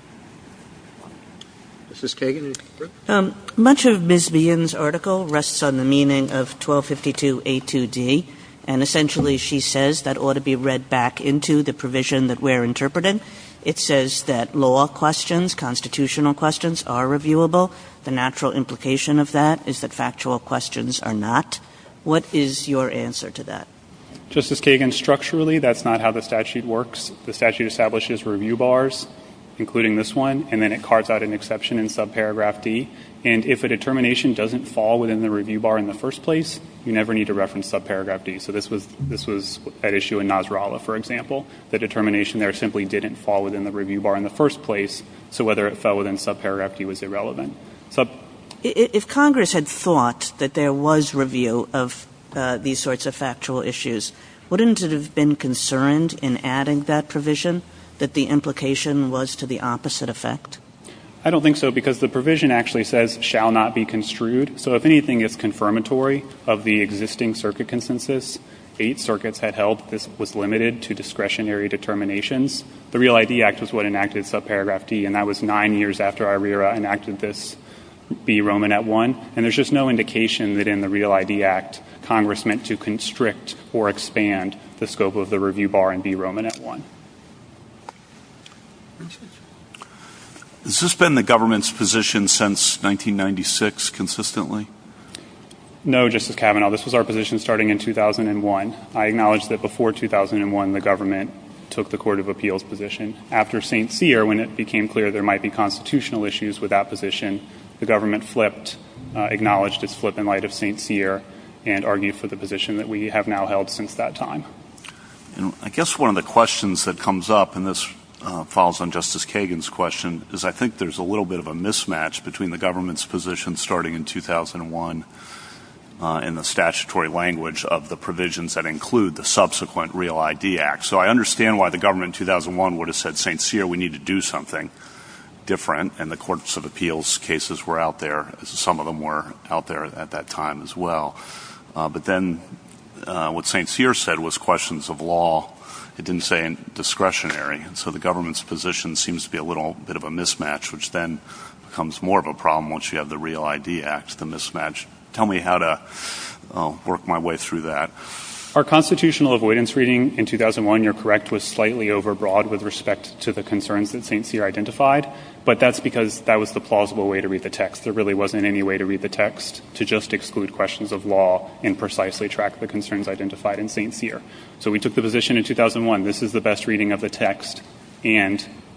Justice Kagan? Um, much of Miz Behan's article rests on the meaning of twelve fifty-two A two D, and essentially she says that ought to be read back into the provision that we're interpreting. It says that law questions, constitutional questions, are reviewable. The natural implication of that is that factual questions are not. What is your answer to that? Justice Kagan, structurally, that's not how the statute works. The statute establishes review bars, including this one, and then it carves out an exception in subparagraph D. And if a determination doesn't fall within the review bar in the first place, you never need to reference subparagraph D. So this was this was at issue in Nasrallah, for example. The determination there simply didn't fall within the review bar in the first place, so whether it fell within subparagraph D was irrelevant. Sub- if Congress had thought that there was review of uh, these sorts of factual issues, wouldn't it have been concerned in adding that provision that the implication was to the opposite effect? I don't think so, because the provision actually says shall not be construed. So if anything, it's confirmatory of the existing circuit consensus. Eight circuits had held this was limited to discretionary determinations. The Real I D Act was what enacted subparagraph D, and that was nine years after IRERA enacted this B Romanet one. And there's just no indication that in the Real I D Act, Congress meant to constrict or expand the scope of the review bar in B Romanet one. Has this been the government's position since nineteen ninety-six consistently? No, Justice Kavanaugh. This was our position starting in two thousand one. I acknowledge that before two thousand one, the government took the Court of Appeals position. After Saint Cyr, when it became clear there might be constitutional issues with that position, the government flipped, uh, acknowledged its flip in light of Saint Cyr, and argued for the position that we have now held since that time. And I guess one of the questions that comes up, and this uh, follows on Justice Kagan's question, is I think there's a little bit of a mismatch between the government's position starting in two thousand one uh, and the statutory language of the provisions that include the subsequent Real I D Act. So I understand why the government in two thousand one would have said, Saint Cyr, we need to do something different, and the Courts of Appeals cases were out there. Some of them were out there at that time as well. Uh, but then uh, what Saint Cyr said was questions of law. It didn't say discretionary. And so the government's position seems to be a little bit of a mismatch, which then becomes more of a problem once you have the Real I D Act, the mismatch. Tell me how to uh, work my way through that. Our constitutional avoidance reading in two thousand one, you're correct, was slightly overbroad with respect to the concerns that Saint Cyr identified, but that's because that was the plausible way to read the text. There really wasn't any way to read the text to just exclude questions of law and precisely track the concerns identified in Saint Cyr. So we took the position in two thousand one, this is the best reading of the text, and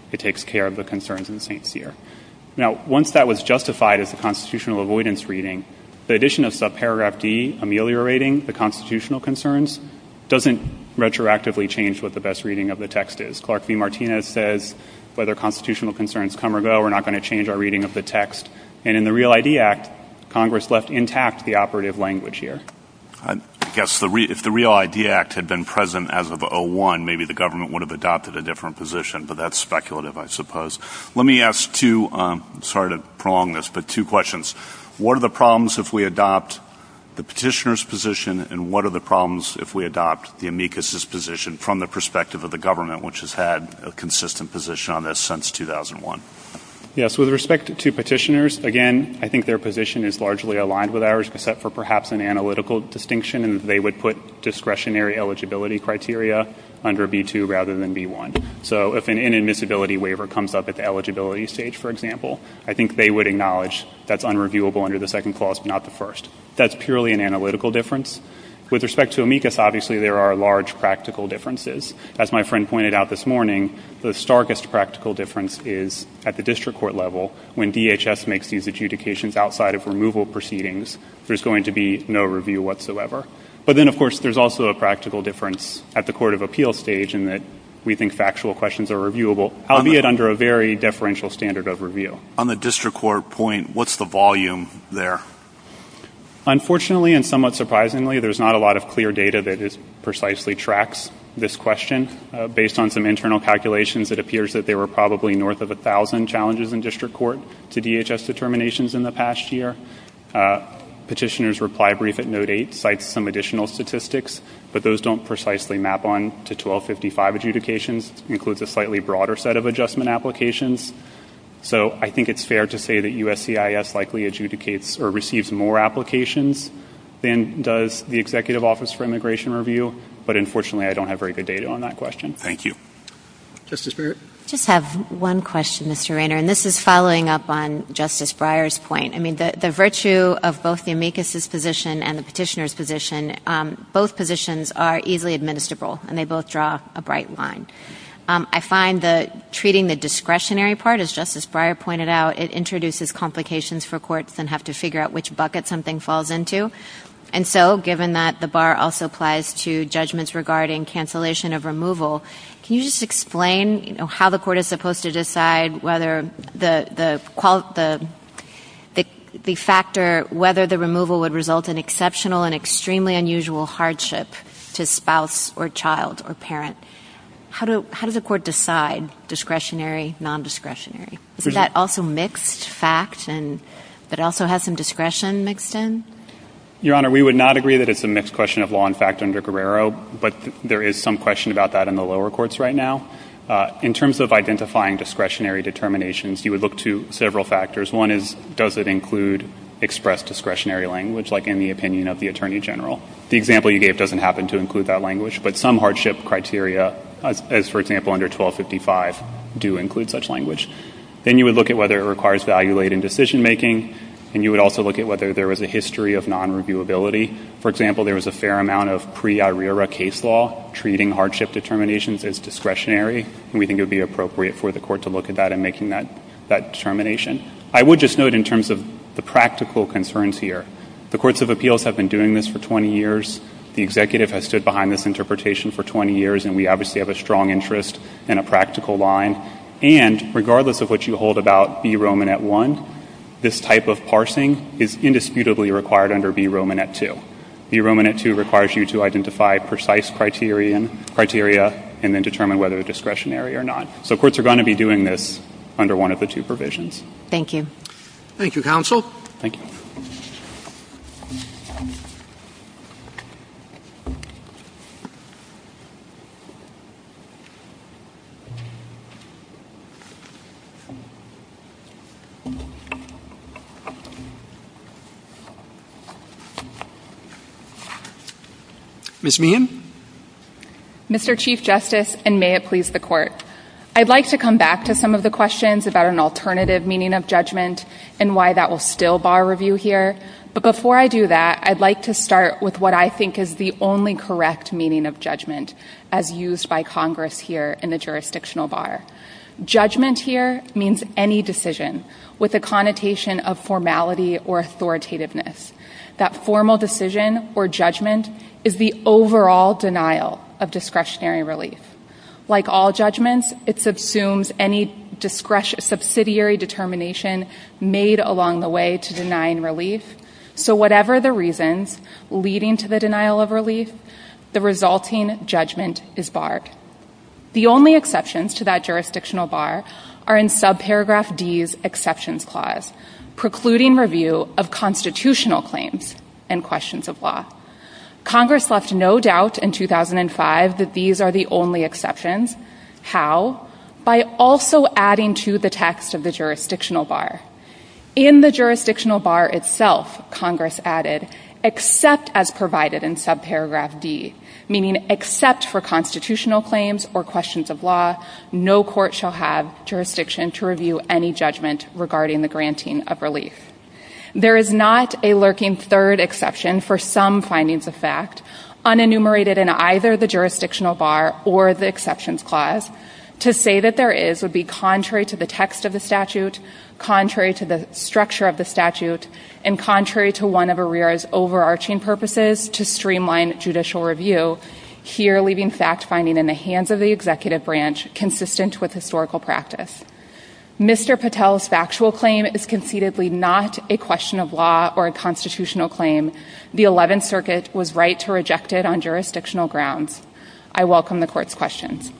It takes care of the concerns in Saint Cyr. Now, once that was justified as a constitutional avoidance reading, the addition of subparagraph D, ameliorating the constitutional concerns, doesn't retroactively change what the best reading of the text is. Clark v. Martinez says whether constitutional concerns come or go, we're not going to change our reading of the text. And in the Real I D Act, Congress left intact the operative language here. I guess the re- if the Real I D Act had been present as of oh one, maybe the government would have adopted a different position, but that's speculative, I suppose. Let me ask two, um, sorry to prolong this, but two questions. What are the problems if we adopt the petitioner's position, and what are the problems if we adopt the amicus's position from the perspective of the government, which has had a consistent position on this since two thousand one? Yes, with respect to petitioners, again, I think their position is largely aligned with ours, except for perhaps an analytical distinction in that they would put discretionary eligibility criteria under B two rather than B one. So if an inadmissibility waiver comes up at the eligibility stage, for example, I think they would acknowledge that's unreviewable under the second clause, but not the first. That's purely an analytical difference. With respect to amicus, obviously, there are large practical differences. As my friend pointed out this morning, the starkest practical difference is at the district court level. When D H S makes these adjudications outside of removal proceedings, there's going to be no review whatsoever. But then, of course, there's also a practical difference at the court of appeal stage in that we think factual questions are reviewable, albeit the, under a very deferential standard of review. On the district court point, what's the volume there? Unfortunately, and somewhat surprisingly, there's not a lot of clear data that is precisely tracks this question. Uh, based on some internal calculations, it appears that there were probably north of one thousand challenges in district court to D H S determinations in the past year. Uh, petitioner's reply brief at Note eight cites some additional statistics, but those don't precisely map on to twelve fifty-five adjudications. It includes a slightly broader set of adjustment applications. So I think it's fair to say that U S C I S likely adjudicates or receives more applications than does the Executive Office for Immigration Review, but unfortunately I don't have very good data on that question. Thank you. Justice Barrett? Just have one question, Mister Rayner, and this is following up on Justice Breyer's point. I mean, the, the virtue of both the amicus's position and the petitioner's position, um, both positions are easily administrable, and they both draw a bright line. Um, I find that treating the discretionary part, as Justice Breyer pointed out, it introduces complications for courts and have to figure out which bucket something falls into. And so, given that the bar also applies to judgments regarding cancellation of removal, can you just explain, you know, how the court is supposed to decide whether the the qual- the the the factor whether the removal would result in exceptional and extremely unusual hardship to spouse or child or parent? How do how does the court decide discretionary, non-discretionary? Isn't that also mixed fact, and but also has some discretion mixed in? Your Honor, we would not agree that it's a mixed question of law and fact under Guerrero, but th- there is some question about that in the lower courts right now. Uh, in terms of identifying discretionary determinations, you would look to several factors. One is, does it include express discretionary language, like in the opinion of the Attorney General? The example you gave doesn't happen to include that language, but some hardship criteria, as, as for example under twelve fifty-five, do include such language. Then you would look at whether it requires value-laden decision-making, and you would also look at whether there was a history of non-reviewability. For example, there was a fair amount of pre-I R E R A case law treating hardship determinations as discretionary, and we think it would be appropriate for the court to look at that and making that, that determination. I would just note in terms of the practical concerns here, the courts of appeals have been doing this for twenty years. The executive has stood behind this interpretation for twenty years, and we obviously have a strong interest in a practical line. And regardless of what you hold about B Romanet one, this type of parsing is indisputably required under B Romanet two. B Romanet two requires you to identify precise criterion, criteria and then determine whether they're discretionary or not. So courts are going to be doing this under one of the two provisions. Thank you. Thank you, counsel. Thank you. Miz Meehan? Mister Chief Justice, and may it please the Court, I'd like to come back to some of the questions about an alternative meaning of judgment and why that will still bar review here. But before I do that, I'd like to start with what I think is the only correct meaning of judgment as used by Congress here in the jurisdictional bar. Judgment here means any decision with a connotation of formality or authoritativeness. That formal decision or judgment is the overall denial of discretionary relief. Like all judgments, it subsumes any discretion, subsidiary determination made along the way to denying relief. So whatever the reasons leading to the denial of relief, the resulting judgment is barred. The only exceptions to that jurisdictional bar are in subparagraph D's exceptions clause, precluding review of constitutional claims and questions of law. Congress left no doubt in two thousand five that these are the only exceptions. How? By also adding to the text of the jurisdictional bar. In the jurisdictional bar itself, Congress added, except as provided in subparagraph D, meaning except for constitutional claims or questions of law, no court shall have jurisdiction to review any judgment regarding the granting of relief. There is not a lurking third exception for some findings of fact, unenumerated in either the jurisdictional bar or the exceptions clause. To say that there is would be contrary to the text of the statute, contrary to the structure of the statute, and contrary to one of A R E Ra's overarching purposes to streamline judicial review, here leaving fact-finding in the hands of the executive branch consistent with historical practice. Mister Patel's factual claim is concededly not a question of law or a constitutional claim. The eleventh Circuit was right to reject it on jurisdictional grounds. I welcome the Court's questions.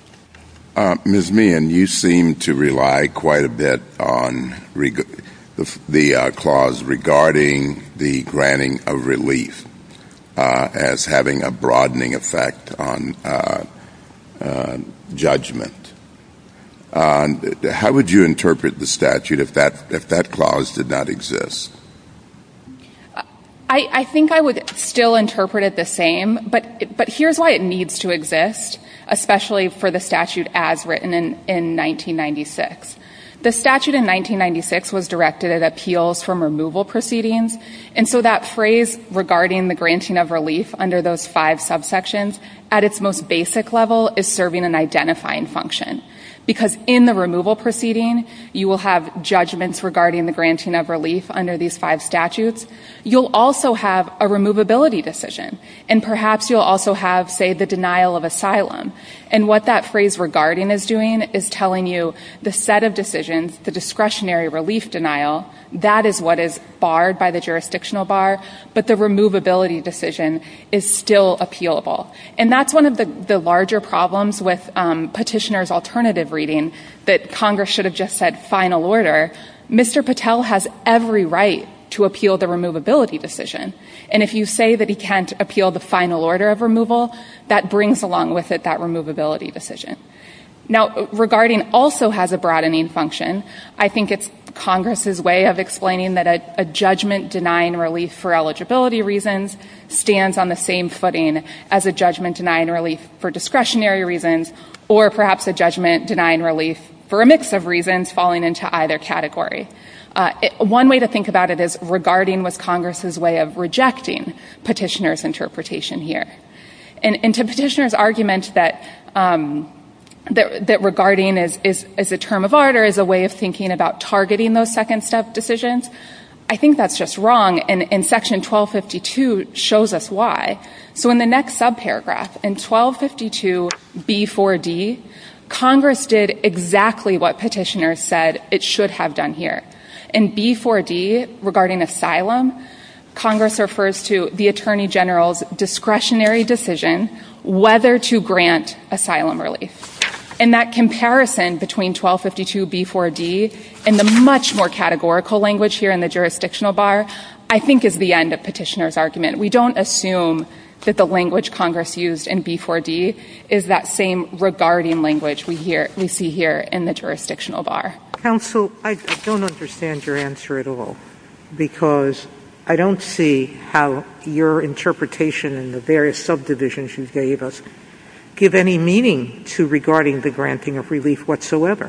Uh, Miz Meehan, you seem to rely quite a bit on reg- the, the uh, clause regarding the granting of relief uh, as having a broadening effect on uh, uh, judgment. Uh, how would you interpret the statute if that if that clause did not exist? I, I think I would still interpret it the same, but but here's why it needs to exist, especially for the statute as written in, in nineteen ninety-six. The statute in nineteen ninety-six was directed at appeals from removal proceedings, and so that phrase regarding the granting of relief under those five subsections, at its most basic level, is serving an identifying function. Because in the removal proceeding, you will have judgments regarding the granting of relief under these five statutes. You'll also have a removability decision. And perhaps you'll also have, say, the denial of asylum. And what that phrase regarding is doing is telling you the set of decisions, the discretionary relief denial, that is what is barred by the jurisdictional bar, but the removability decision is still appealable. And that's one of the, the larger problems with um, petitioner's alternative reading, that Congress should have just said final order. Mister Patel has every right to appeal the removability decision. And if you say that he can't appeal the final order of removal, that brings along with it that removability decision. Now, regarding also has a broadening function, I think it's Congress's way of explaining that a, a judgment denying relief for eligibility reasons stands on the same footing as a judgment denying relief for discretionary reasons, or perhaps a judgment denying relief for a mix of reasons falling into either category. Uh, it, one way to think about it is regarding was Congress's way of rejecting petitioner's interpretation here. And, and to petitioner's argument that um, That, that regarding is, is, is a term of art or is a way of thinking about targeting those second step decisions, I think that's just wrong. And, and section twelve fifty-two shows us why. So in the next subparagraph, in twelve fifty-two B four D, Congress did exactly what petitioners said it should have done here. In B four D, regarding asylum, Congress refers to the Attorney General's discretionary decision whether to grant asylum relief. And that comparison between twelve fifty-two B four D and the much more categorical language here in the jurisdictional bar, I think is the end of petitioner's argument. We don't assume that the language Congress used in B four D is that same regarding language we hear, we see here in the jurisdictional bar. Counsel, I, I don't understand your answer at all, because I don't see how your interpretation in the various subdivisions you gave us give any meaning to regarding the granting of relief whatsoever.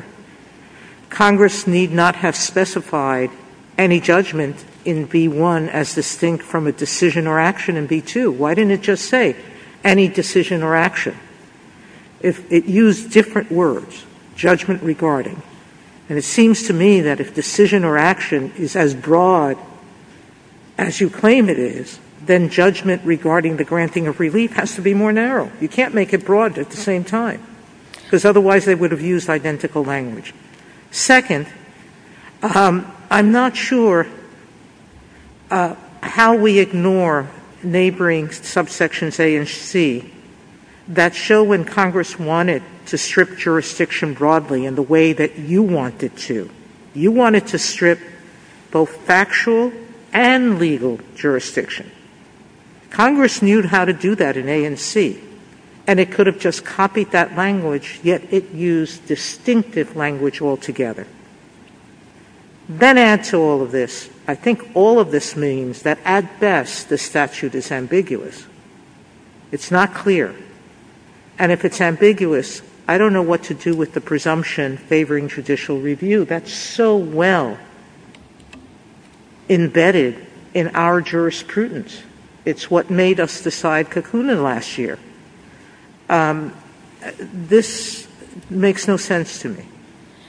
Congress need not have specified any judgment in B one as distinct from a decision or action in B two. Why didn't it just say any decision or action? If it used different words, judgment regarding. And it seems to me that if decision or action is as broad as you claim it is, then judgment regarding the granting of relief has to be more narrow. You can't make it broad at the same time, because otherwise they would have used identical language. Second, um, I'm not sure uh, how we ignore neighboring subsections A and C that show when Congress wanted to strip jurisdiction broadly in the way that you wanted to. You wanted to strip both factual and legal jurisdiction. Congress knew how to do that in A and C, and it could have just copied that language, yet it used distinctive language altogether. Then add to all of this, I think all of this means that at best the statute is ambiguous. It's not clear. And if it's ambiguous, I don't know what to do with the presumption favoring judicial review. That's so well embedded in our jurisprudence. It's what made us decide Kekkonen last year. Um, this makes no sense to me.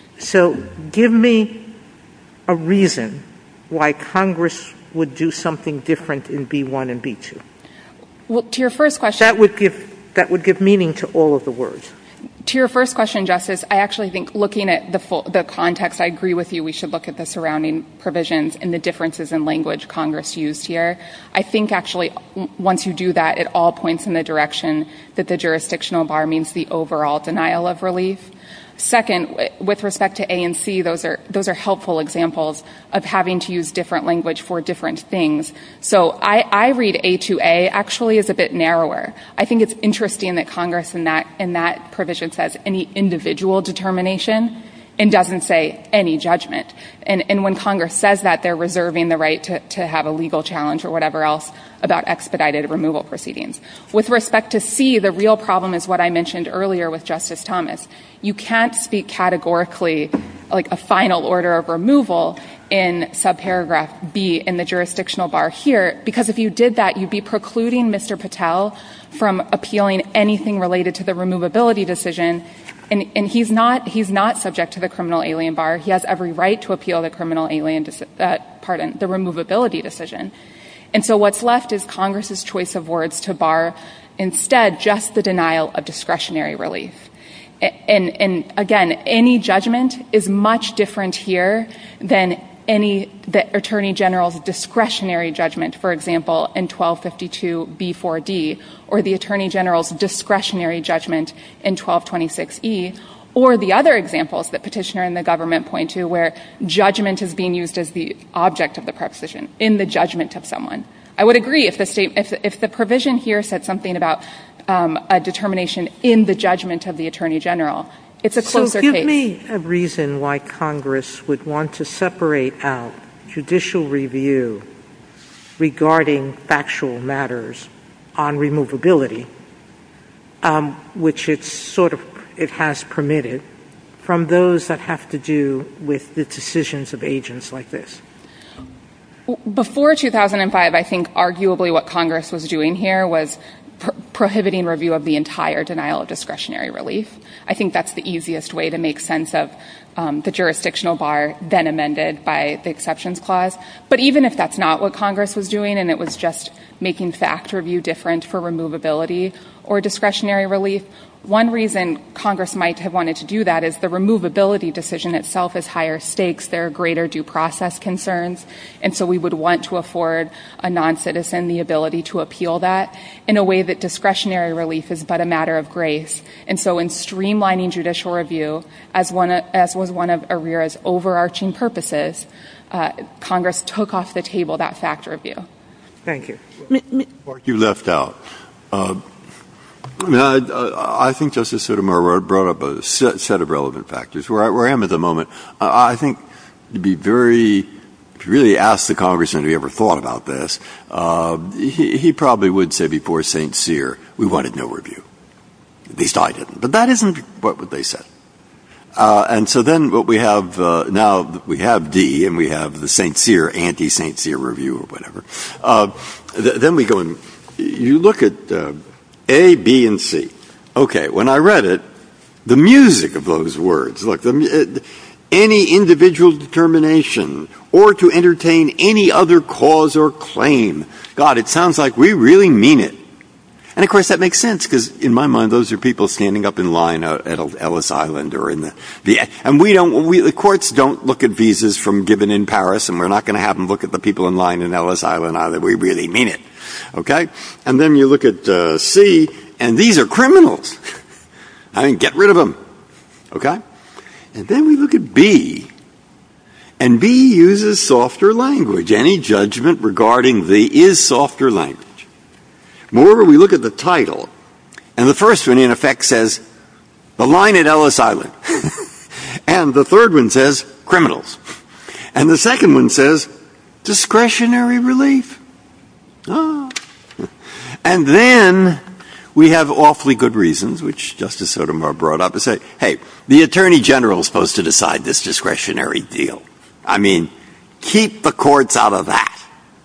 So give me a reason why Congress would do something different in B one and B two. Well, to your first question, that would give that would give meaning to all of the words. To your first question, Justice, I actually think looking at the full, the context, I agree with you. We should look at the surrounding provisions and the differences in language Congress used here. I think actually once you do that, it all points in the direction that the jurisdictional bar means the overall denial of relief. Second, with respect to A and C, those are those are helpful examples of having to use different language for different things. So I, I read A two A actually is a bit narrower. I think it's interesting that Congress in that in that provision says any individual determination and doesn't say any judgment. And, and when Congress says that, they're reserving the right to, to have a legal challenge or whatever else about expedited removal proceedings. With respect to C, the real problem is what I mentioned earlier with Justice Thomas. You can't speak categorically like a final order of removal in subparagraph B in the jurisdictional bar here, because if you did that, you'd be precluding Mister Patel from appealing anything related to the removability decision. And, and he's not he's not subject to the criminal alien bar. He has every right to appeal the criminal alien uh, pardon the removability decision. And so what's left is Congress's choice of words to bar instead just the denial of discretionary relief. And, and again, any judgment is much different here than any the Attorney General's discretionary judgment, for example, in twelve fifty-two B four D, or the Attorney General's discretionary judgment in twelve twenty-six E, or the other examples that petitioner and the government point to where judgment is being used as the object of the preposition, in the judgment of someone. I would agree if the state, if, if the provision here said something about um, a determination in the judgment of the Attorney General, it's a closer case. So give case. me a reason why Congress would want to separate out judicial review regarding factual matters on removability, um, which it's sort of it has permitted, from those that have to do with the decisions of agents like this. Before two thousand five, I think arguably what Congress was doing here was pr- prohibiting review of the entire denial of discretionary relief. I think that's the easiest way to make sense of um, the jurisdictional bar then amended by the exceptions clause. But even if that's not what Congress was doing and it was just making fact review different for removability or discretionary relief, one reason Congress might have wanted to do that is the removability decision itself is higher stakes. There are greater due process concerns. And so we would want to afford a non-citizen the ability to appeal that in a way that discretionary relief is but a matter of grace. And so in streamlining judicial review, as one as was one of A R E R A's overarching purposes, uh, Congress took off the table that fact review. Thank you. Part you left out. Uh, I mean, I, I think Justice Sotomayor brought up a set, set of relevant factors. Where I, where I am at the moment, I, I think to be very, if you really ask the Congressman if he ever thought about this, uh, he, he probably would say before Saint Cyr, we wanted no review. At least I didn't. But that isn't what they said. Uh, and so then what we have uh, now, we have D, and we have the Saint Cyr, anti-Saint Cyr review or whatever. Uh, th- then we go and you look at uh, A, B, and C. Okay, when I read it, the music of those words. Look, the, uh, any individual determination or to entertain any other cause or claim. God, it sounds like we really mean it. And, of course, that makes sense because, in my mind, those are people standing up in line at Ellis Island or in the, the – and we don't – we the courts don't look at visas from given in Paris, and we're not going to have them look at the people in line in Ellis Island either. We really mean it, okay? And then you look at uh, C, and these are criminals. I mean, get rid of them, okay? And then we look at B, and B uses softer language. Any judgment regarding the is softer language. Moreover, we look at the title, and the first one, in effect, says, the line at Ellis Island. And the third one says, criminals. And the second one says, discretionary relief. Ah. And then we have awfully good reasons, which Justice Sotomayor brought up, to say, hey, the Attorney General is supposed to decide this discretionary deal. I mean, keep the courts out of that.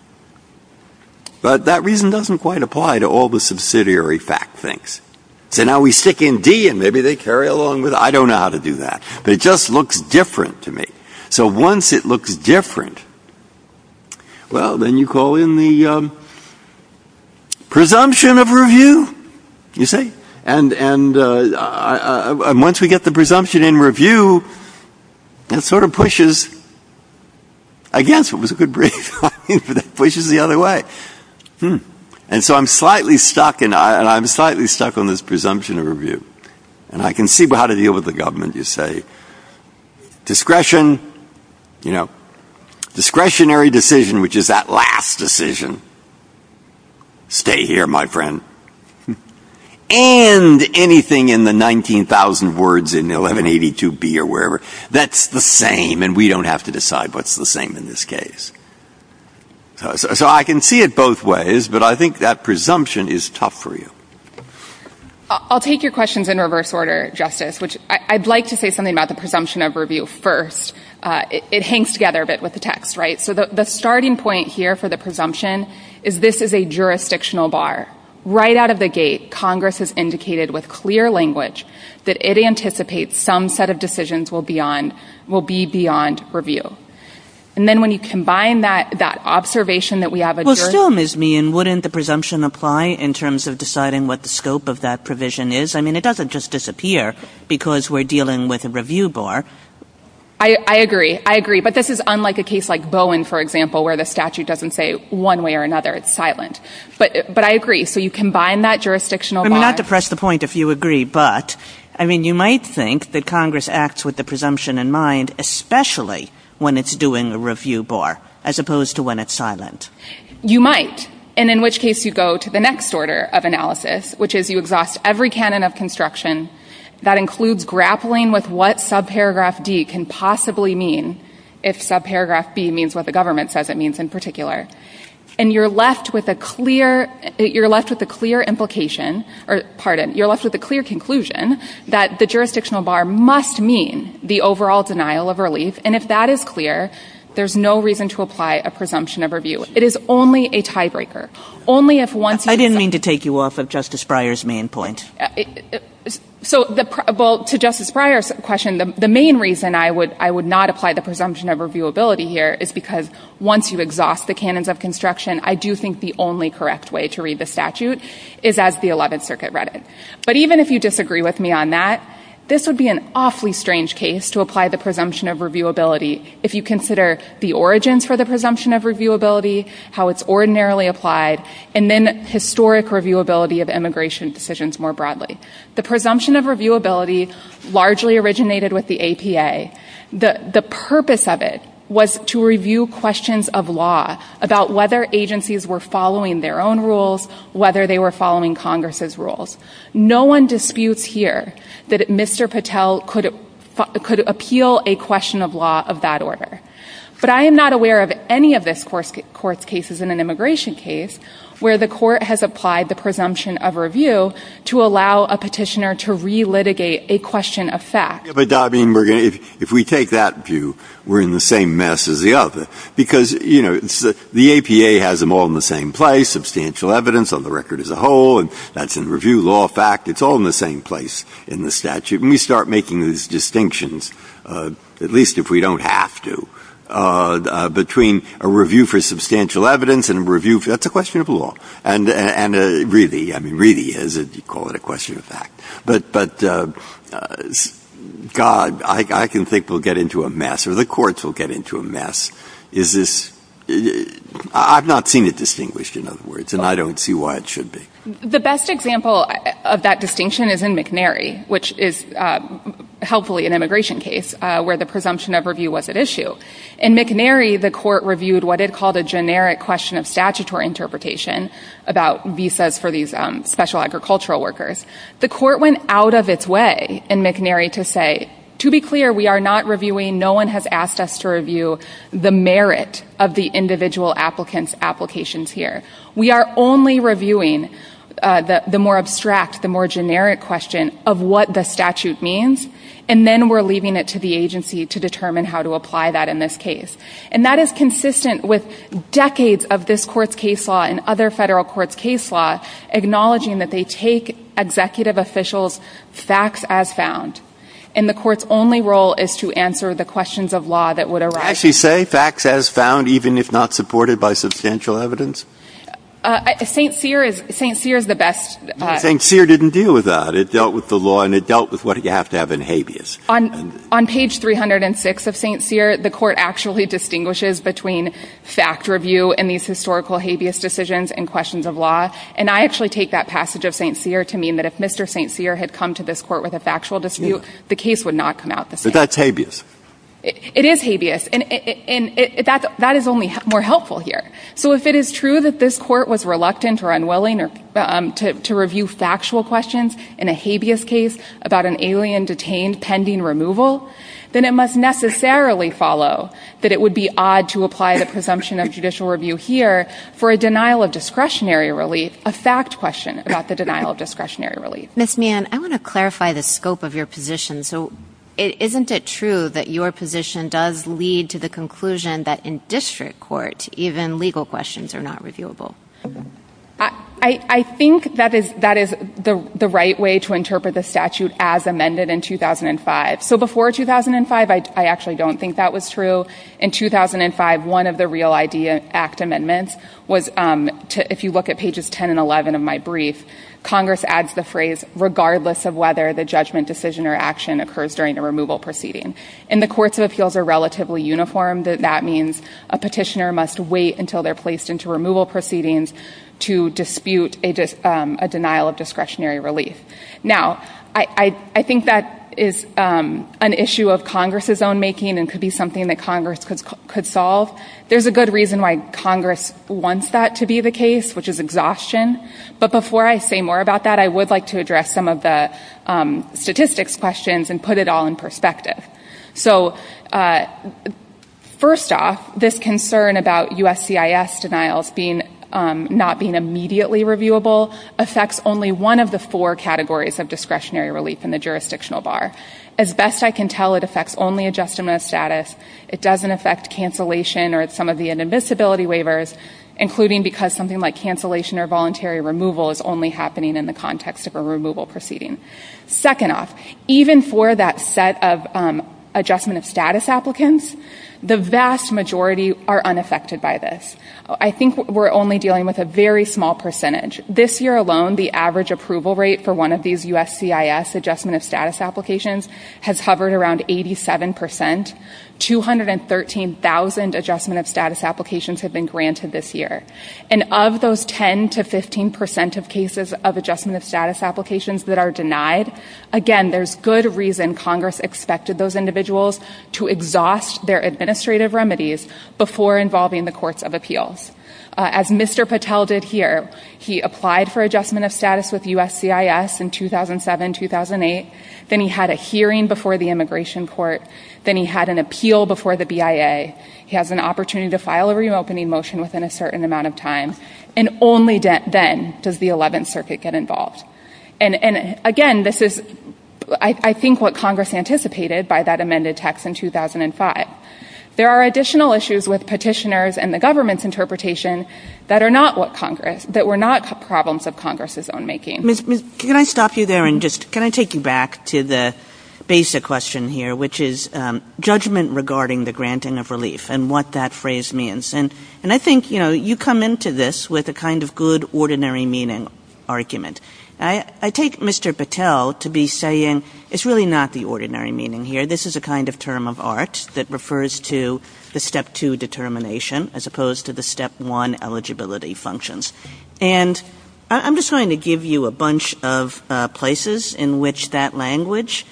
But that reason doesn't quite apply to all the subsidiary fact things. So now we stick in D, and maybe they carry along with it. I don't know how to do that. But it just looks different to me. So once it looks different, well, then you call in the um, presumption of review, you see. And, and, uh, I, I, and once we get the presumption in review, that sort of pushes against what was a good brief. I mean, that pushes the other way. Hmm. And so I'm slightly stuck, in, and I'm slightly stuck on this presumption of review. And I can see how to deal with the government. You say, discretion, you know, discretionary decision, which is that last decision. Stay here, my friend. And anything in the nineteen thousand words in eleven eighty-two B or wherever, that's the same, and we don't have to decide what's the same in this case. So, so, so I can see it both ways, but I think that presumption is tough for you. I'll take your questions in reverse order, Justice, which I, I'd like to say something about the presumption of review first. Uh, it, it hangs together a bit with the text, right? So the, the starting point here for the presumption is this is a jurisdictional bar. Right out of the gate, Congress has indicated with clear language that it anticipates some set of decisions will, beyond, will be beyond review. And then when you combine that, that observation that we have a Well, jury- still, Miz Meehan, wouldn't the presumption apply in terms of deciding what the scope of that provision is? I mean, it doesn't just disappear because we're dealing with a review bar. I, I agree. I agree. But this is unlike a case like Bowen, for example, where the statute doesn't say one way or another. It's silent. But, but I agree. So you combine that jurisdictional I mean, bar- not to press the point if you agree, but, I mean, you might think that Congress acts with the presumption in mind, especially when it's doing a review bar, as opposed to when it's silent. You might. And in which case you go to the next order of analysis, which is you exhaust every canon of construction. That includes grappling with what subparagraph D can possibly mean if subparagraph B means what the government says it means in particular. And you're left with a clear, you're left with a clear implication, or pardon, you're left with a clear conclusion that the jurisdictional bar must mean the overall denial of relief. And if that is clear, there's no reason to apply a presumption of review. It is only a tiebreaker. Only if once you I didn't mean to take you off of Justice Breyer's main point. Uh, it, it, So, the, well, to Justice Breyer's question, the, the main reason I would I would not apply the presumption of reviewability here is because once you exhaust the canons of construction, I do think the only correct way to read the statute is as the eleventh Circuit read it. But even if you disagree with me on that, this would be an awfully strange case to apply the presumption of reviewability if you consider the origins for the presumption of reviewability, how it's ordinarily applied, and then historic reviewability of immigration decisions more broadly. The presumption of reviewability largely originated with the A P A. The, the purpose of it was to review questions of law about whether agencies were following their own rules, whether they were following Congress's rules. No one disputes here that Mister Patel could, could appeal a question of law of that order. But I am not aware of any of this court's cases in an immigration case where the court has applied the presumption of review to allow a petitioner to relitigate a question of fact. Yeah, but I mean, we're going if, if we take that view, we're in the same mess as the other. Because, you know, it's the, the A P A has them all in the same place, substantial evidence on the record as a whole, and that's in review, law, fact. It's all in the same place in the statute. And we start making these distinctions, uh, at least if we don't have to. Uh, uh, between a review for substantial evidence and a review for, that's a question of law. And, and, uh, really, I mean, really is, it, you call it a question of fact. But, but, uh, uh, God, I, I can think we'll get into a mess, or the courts will get into a mess. Is this, I've not seen it distinguished, in other words, and I don't see why it should be. The best example of that distinction is in McNary, which is uh, helpfully an immigration case uh, where the presumption of review was at issue. In McNary, the court reviewed what it called a generic question of statutory interpretation about visas for these um, special agricultural workers. The court went out of its way in McNary to say, to be clear, we are not reviewing, no one has asked us to review the merit of the individual applicant's applications here. We are only reviewing uh, the, the more abstract, the more generic question of what the statute means, and then we're leaving it to the agency to determine how to apply that in this case. And that is consistent with decades of this court's case law and other federal courts' case law, acknowledging that they take executive officials' facts as found. And the court's only role is to answer the questions of law that would arise. Did I actually say facts as found, even if not supported by substantial evidence? Uh, Saint Cyr is Saint Cyr is the best. Uh, Saint Cyr didn't deal with that. It dealt with the law, and it dealt with what you have to have in habeas. On and, on page three hundred six of Saint Cyr, the court actually distinguishes between fact review and these historical habeas decisions and questions of law. And I actually take that passage of Saint Cyr to mean that if Mister Saint Cyr had come to this court with a factual dispute, yeah. the case would not come out the same. But that's habeas. It, it is habeas, and, and it, it, that, that is only more helpful here. So if it is true that this court was reluctant or unwilling or, um, to, to review factual questions in a habeas case about an alien detained pending removal, then it must necessarily follow that it would be odd to apply the presumption of judicial review here for a denial of discretionary relief, a fact question about the denial of discretionary relief. Miz Meehan, I want to clarify the scope of your position. So It, isn't it true that your position does lead to the conclusion that in district court, even legal questions are not reviewable? I, I, I think that is that is the the right way to interpret the statute as amended in two thousand five. So before two thousand five, I, I actually don't think that was true. In two thousand five, one of the Real I D Act amendments was, um, to, if you look at pages ten and eleven of my brief, Congress adds the phrase, regardless of whether the judgment, decision, or action occurs during a removal proceeding. And the courts of appeals are relatively uniform. That that means a petitioner must wait until they're placed into removal proceedings to dispute a, dis, um, a denial of discretionary relief. Now, I, I, I think that is um, an issue of Congress's own making and could be something that Congress could, could solve. There's a good reason why Congress wants that to be the case, which is exhaustion. But before I say more about that, I would like to address some of the um, statistics questions and put it all in perspective. So uh, first off, this concern about U S C I S denials being Um, not being immediately reviewable affects only one of the four categories of discretionary relief in the jurisdictional bar. As best I can tell, it affects only adjustment of status. It doesn't affect cancellation or some of the inadmissibility waivers, including because something like cancellation or voluntary removal is only happening in the context of a removal proceeding. Second off, even for that set of um, adjustment of status applicants, the vast majority are unaffected by this. I think we're only dealing with a very small percentage. This year alone, the average approval rate for one of these U S C I S adjustment of status applications has hovered around eighty-seven percent. two hundred thirteen thousand adjustment of status applications have been granted this year. And of those ten to fifteen percent of cases of adjustment of status applications that are denied, again, there's good reason Congress expected those individuals to exhaust their administrative remedies before involving the courts of appeals. Uh, as Mister Patel did here, he applied for adjustment of status with U S C I S in two thousand seven, two thousand eight. Then he had a hearing before the immigration court. Then he had an appeal before the B I A. He has an opportunity to file a reopening motion within a certain amount of time. and only de- then does the eleventh Circuit get involved. And, and again, this is, I, I think, what Congress anticipated by that amended text in two thousand five. There are additional issues with petitioners and the government's interpretation that are not what Congress, that were not problems of Congress's own making. Miz Miz Can I stop you there and just, can I take you back to the basic question here, which is um, judgment regarding the granting of relief and what that phrase means. And, and I think, you know, you come into this with a kind of good ordinary meaning argument. I, I take Mister Patel to be saying it's really not the ordinary meaning here. This is a kind of term of art that refers to the step two determination as opposed to the step one eligibility functions. And I, I'm just going to give you a bunch of uh, places in which that language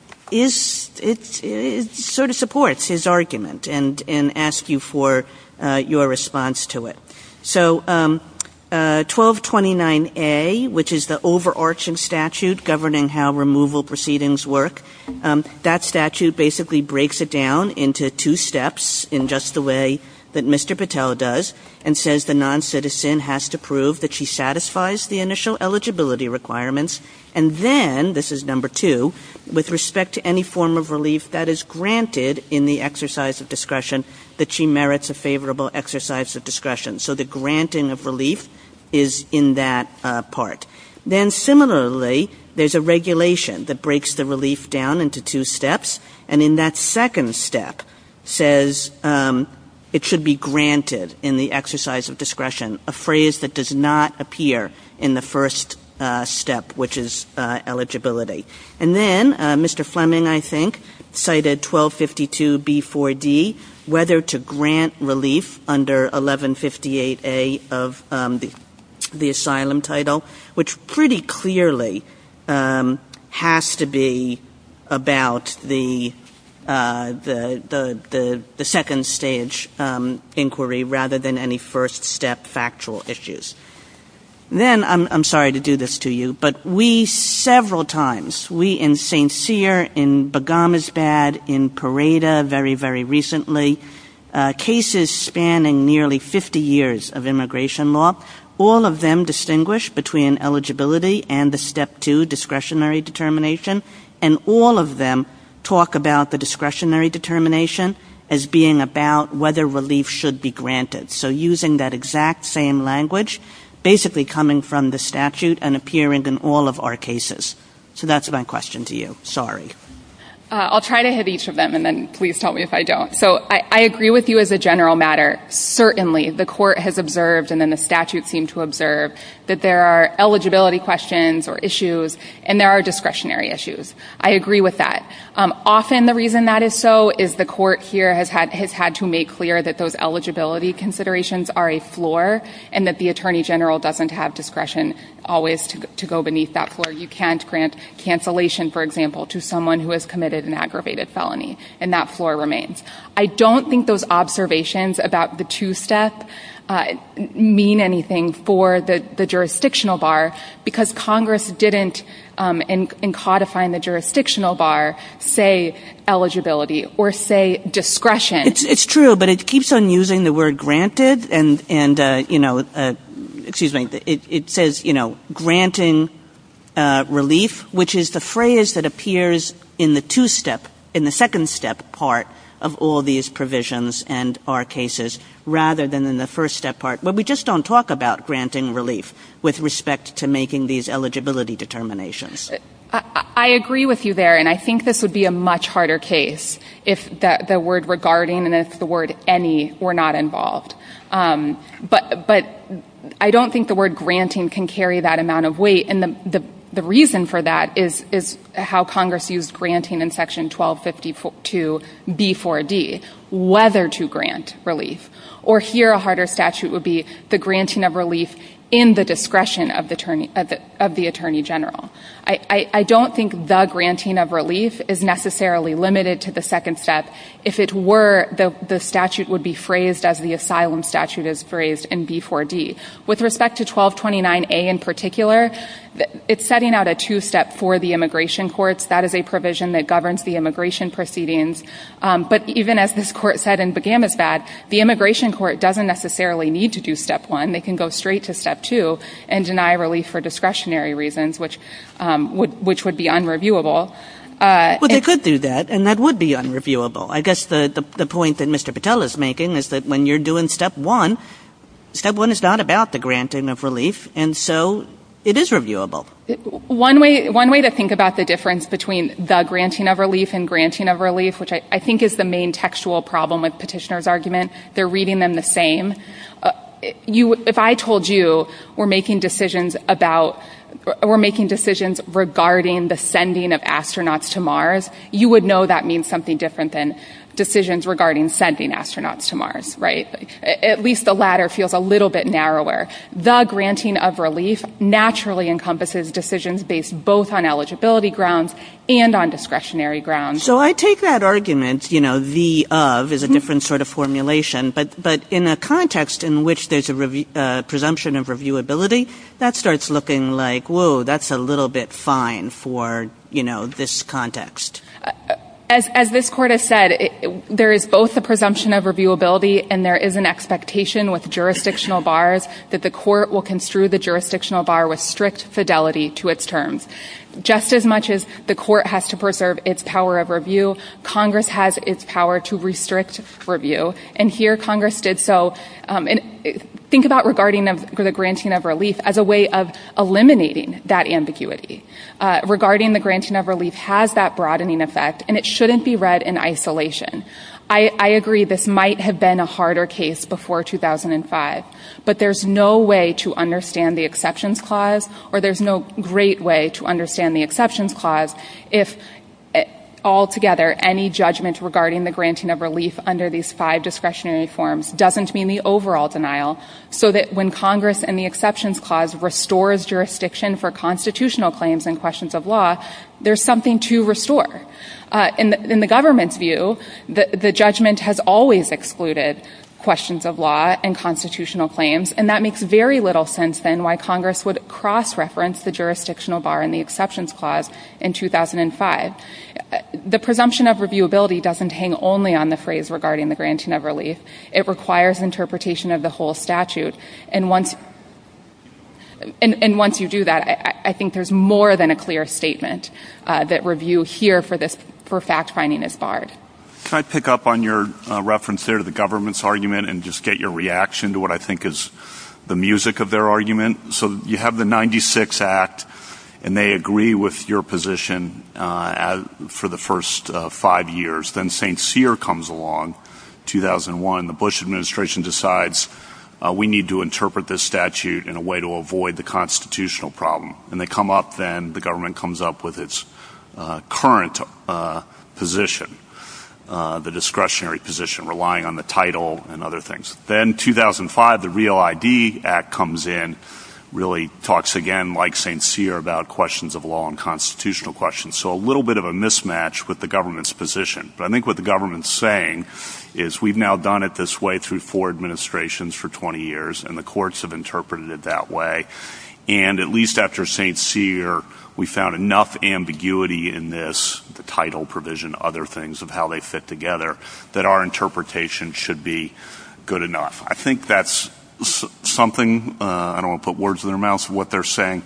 is it, it sort of supports his argument and, and ask you for uh, your response to it. So um, uh, twelve twenty-nine A, which is the overarching statute governing how removal proceedings work, um, that statute basically breaks it down into two steps in just the way that Mister Patel does, and says the non-citizen has to prove that she satisfies the initial eligibility requirements, and then, this is number two, with respect to any form of relief that is granted in the exercise of discretion, that she merits a favorable exercise of discretion. So the granting of relief is in that uh, part. Then similarly, there's a regulation that breaks the relief down into two steps, and in that second step says um, it should be granted in the exercise of discretion, a phrase that does not appear in the first uh, step, which is uh, eligibility. And then uh, Mister Fleming, I think, cited twelve fifty-two B four D, whether to grant relief under eleven fifty-eight A of um, the, the asylum title, which pretty clearly um, has to be about the Uh, the, the, the, the second stage um, inquiry rather than any first step factual issues. Then, I'm, I'm sorry to do this to you, but we several times, we in Saint Cyr, in Bagamazbad, in Pareda very, very recently, uh, cases spanning nearly fifty years of immigration law, all of them distinguish between eligibility and the step two discretionary determination, and all of them talk about the discretionary determination as being about whether relief should be granted. So using that exact same language, basically coming from the statute and appearing in all of our cases. So that's my question to you. Sorry. Uh, I'll try to hit each of them, and then please tell me if I don't. So I, I agree with you as a general matter. Certainly, the court has observed, and then the statute seemed to observe, that there are eligibility questions or issues, and there are discretionary issues. I agree with that. Um, often the reason that is so is the court here has had, has had to make clear that those eligibility considerations are a floor, and that the Attorney General doesn't have discretion always to, to go beneath that floor. You can't grant cancellation, for example, to someone who has committed an aggravated felony, and that floor remains. I don't think those observations about the two-step uh, mean anything for the, the jurisdictional bar, because Congress didn't, um, in, in codifying the jurisdictional bar, say eligibility or say discretion. It's, it's true, but it keeps on using the word granted, and, and uh, you know, uh, excuse me, it, it says, you know, granting uh, relief, which is the phrase that appears in the two-step, in the second step part of all these provisions and our cases, rather than in the first step part, where we just don't talk about granting relief with respect to making these eligibility determinations. I, I agree with you there, and I think this would be a much harder case if the, the word regarding and if the word any were not involved. Um, but, but I don't think the word granting can carry that amount of weight, and the, the The reason for that is, is how Congress used granting in Section twelve fifty-two B four D, whether to grant relief. Or here a harder statute would be the granting of relief in the discretion of the attorney, of the, of the attorney general. I, I, I don't think the granting of relief is necessarily limited to the second step. If it were, the, the statute would be phrased as the asylum statute is phrased in B four D. With respect to twelve twenty-nine A in particular, It's setting out a two-step for the immigration courts. That is a provision that governs the immigration proceedings. Um, but even as this court said in Begamisbad, the immigration court doesn't necessarily need to do step one. They can go straight to step two and deny relief for discretionary reasons, which um, would which would be unreviewable. Uh, well, they could do that, and that would be unreviewable. I guess the, the, the point that Mister Patel is making is that when you're doing step one, step one is not about the granting of relief, and so it is reviewable. One way, one way to think about the difference between the granting of relief and granting of relief, which I, I think is the main textual problem with petitioner's argument, they're reading them the same. Uh, you, if I told you we're making decisions about we're making decisions regarding the sending of astronauts to Mars, you would know that means something different than decisions regarding sending astronauts to Mars, right? At least the latter feels a little bit narrower. The granting of relief naturally encompasses decisions based both on eligibility grounds and on discretionary grounds. So I take that argument, you know, the of is a different sort of formulation, but but in a context in which there's a review, uh, presumption of reviewability, that starts looking like, whoa, that's a little bit fine for, you know, this context. Uh, As, as this court has said, it, it, there is both the presumption of reviewability and there is an expectation with jurisdictional bars that the court will construe the jurisdictional bar with strict fidelity to its terms. Just as much as the court has to preserve its power of review, Congress has its power to restrict review. And here Congress did so. Um, and think about regarding of the granting of relief as a way of eliminating that ambiguity. Uh, regarding the granting of relief has that broadening effect, and it shouldn't be read in isolation. I, I agree this might have been a harder case before two thousand five, but there's no way to understand the exceptions clause, or there's no great way to understand the exceptions clause if uh, altogether any judgment regarding the granting of relief under these five discretionary forms doesn't mean the overall denial, so that when Congress in the exceptions clause restores jurisdiction for constitutional claims and questions of law, there's something to restore. Uh, in, the, in the government's view, the, the judgment has always excluded questions of law and constitutional claims, and that makes very little sense then why Congress would cross-reference the jurisdictional bar in the exceptions clause in two thousand five. The presumption of reviewability doesn't hang only on the phrase regarding the granting of relief. It requires interpretation of the whole statute, and once And, and once you do that, I, I think there's more than a clear statement uh, that review here for this for fact-finding is barred. Can I pick up on your uh, reference there to the government's argument and just get your reaction to what I think is the music of their argument? So you have the ninety-six Act, and they agree with your position uh, as, for the first uh, five years. Then Saint Cyr comes along, two thousand one. The Bush administration decides Uh, we need to interpret this statute in a way to avoid the constitutional problem. And they come up then, the government comes up with its uh, current uh, position, uh, the discretionary position, relying on the title and other things. Then two thousand five, the Real I D Act comes in, really talks again, like Saint Cyr, about questions of law and constitutional questions. So a little bit of a mismatch with the government's position. But I think what the government's saying is we've now done it this way through four administrations for twenty years, and the courts have interpreted it that way. And at least after Saint Cyr, we found enough ambiguity in this, the title provision, other things of how they fit together, that our interpretation should be good enough. I think that's s- something, uh, I don't want to put words in their mouths, of what they're saying.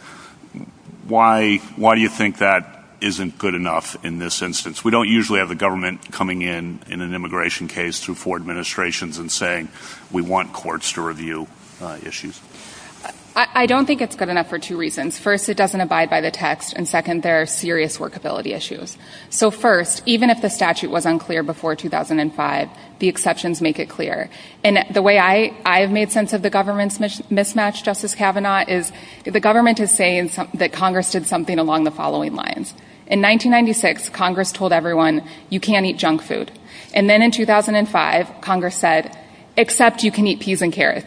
Why, why do you think that isn't good enough in this instance? We don't usually have the government coming in in an immigration case through four administrations and saying we want courts to review uh, issues. I, I don't think it's good enough for two reasons. First, it doesn't abide by the text, and second, there are serious workability issues. So first, even if the statute was unclear before two thousand five, the exceptions make it clear. And the way I, I've made sense of the government's mis- mismatch, Justice Kavanaugh, is the government is saying some, that Congress did something along the following lines. In nineteen ninety-six, Congress told everyone, you can't eat junk food. And then in two thousand five, Congress said, except you can eat peas and carrots.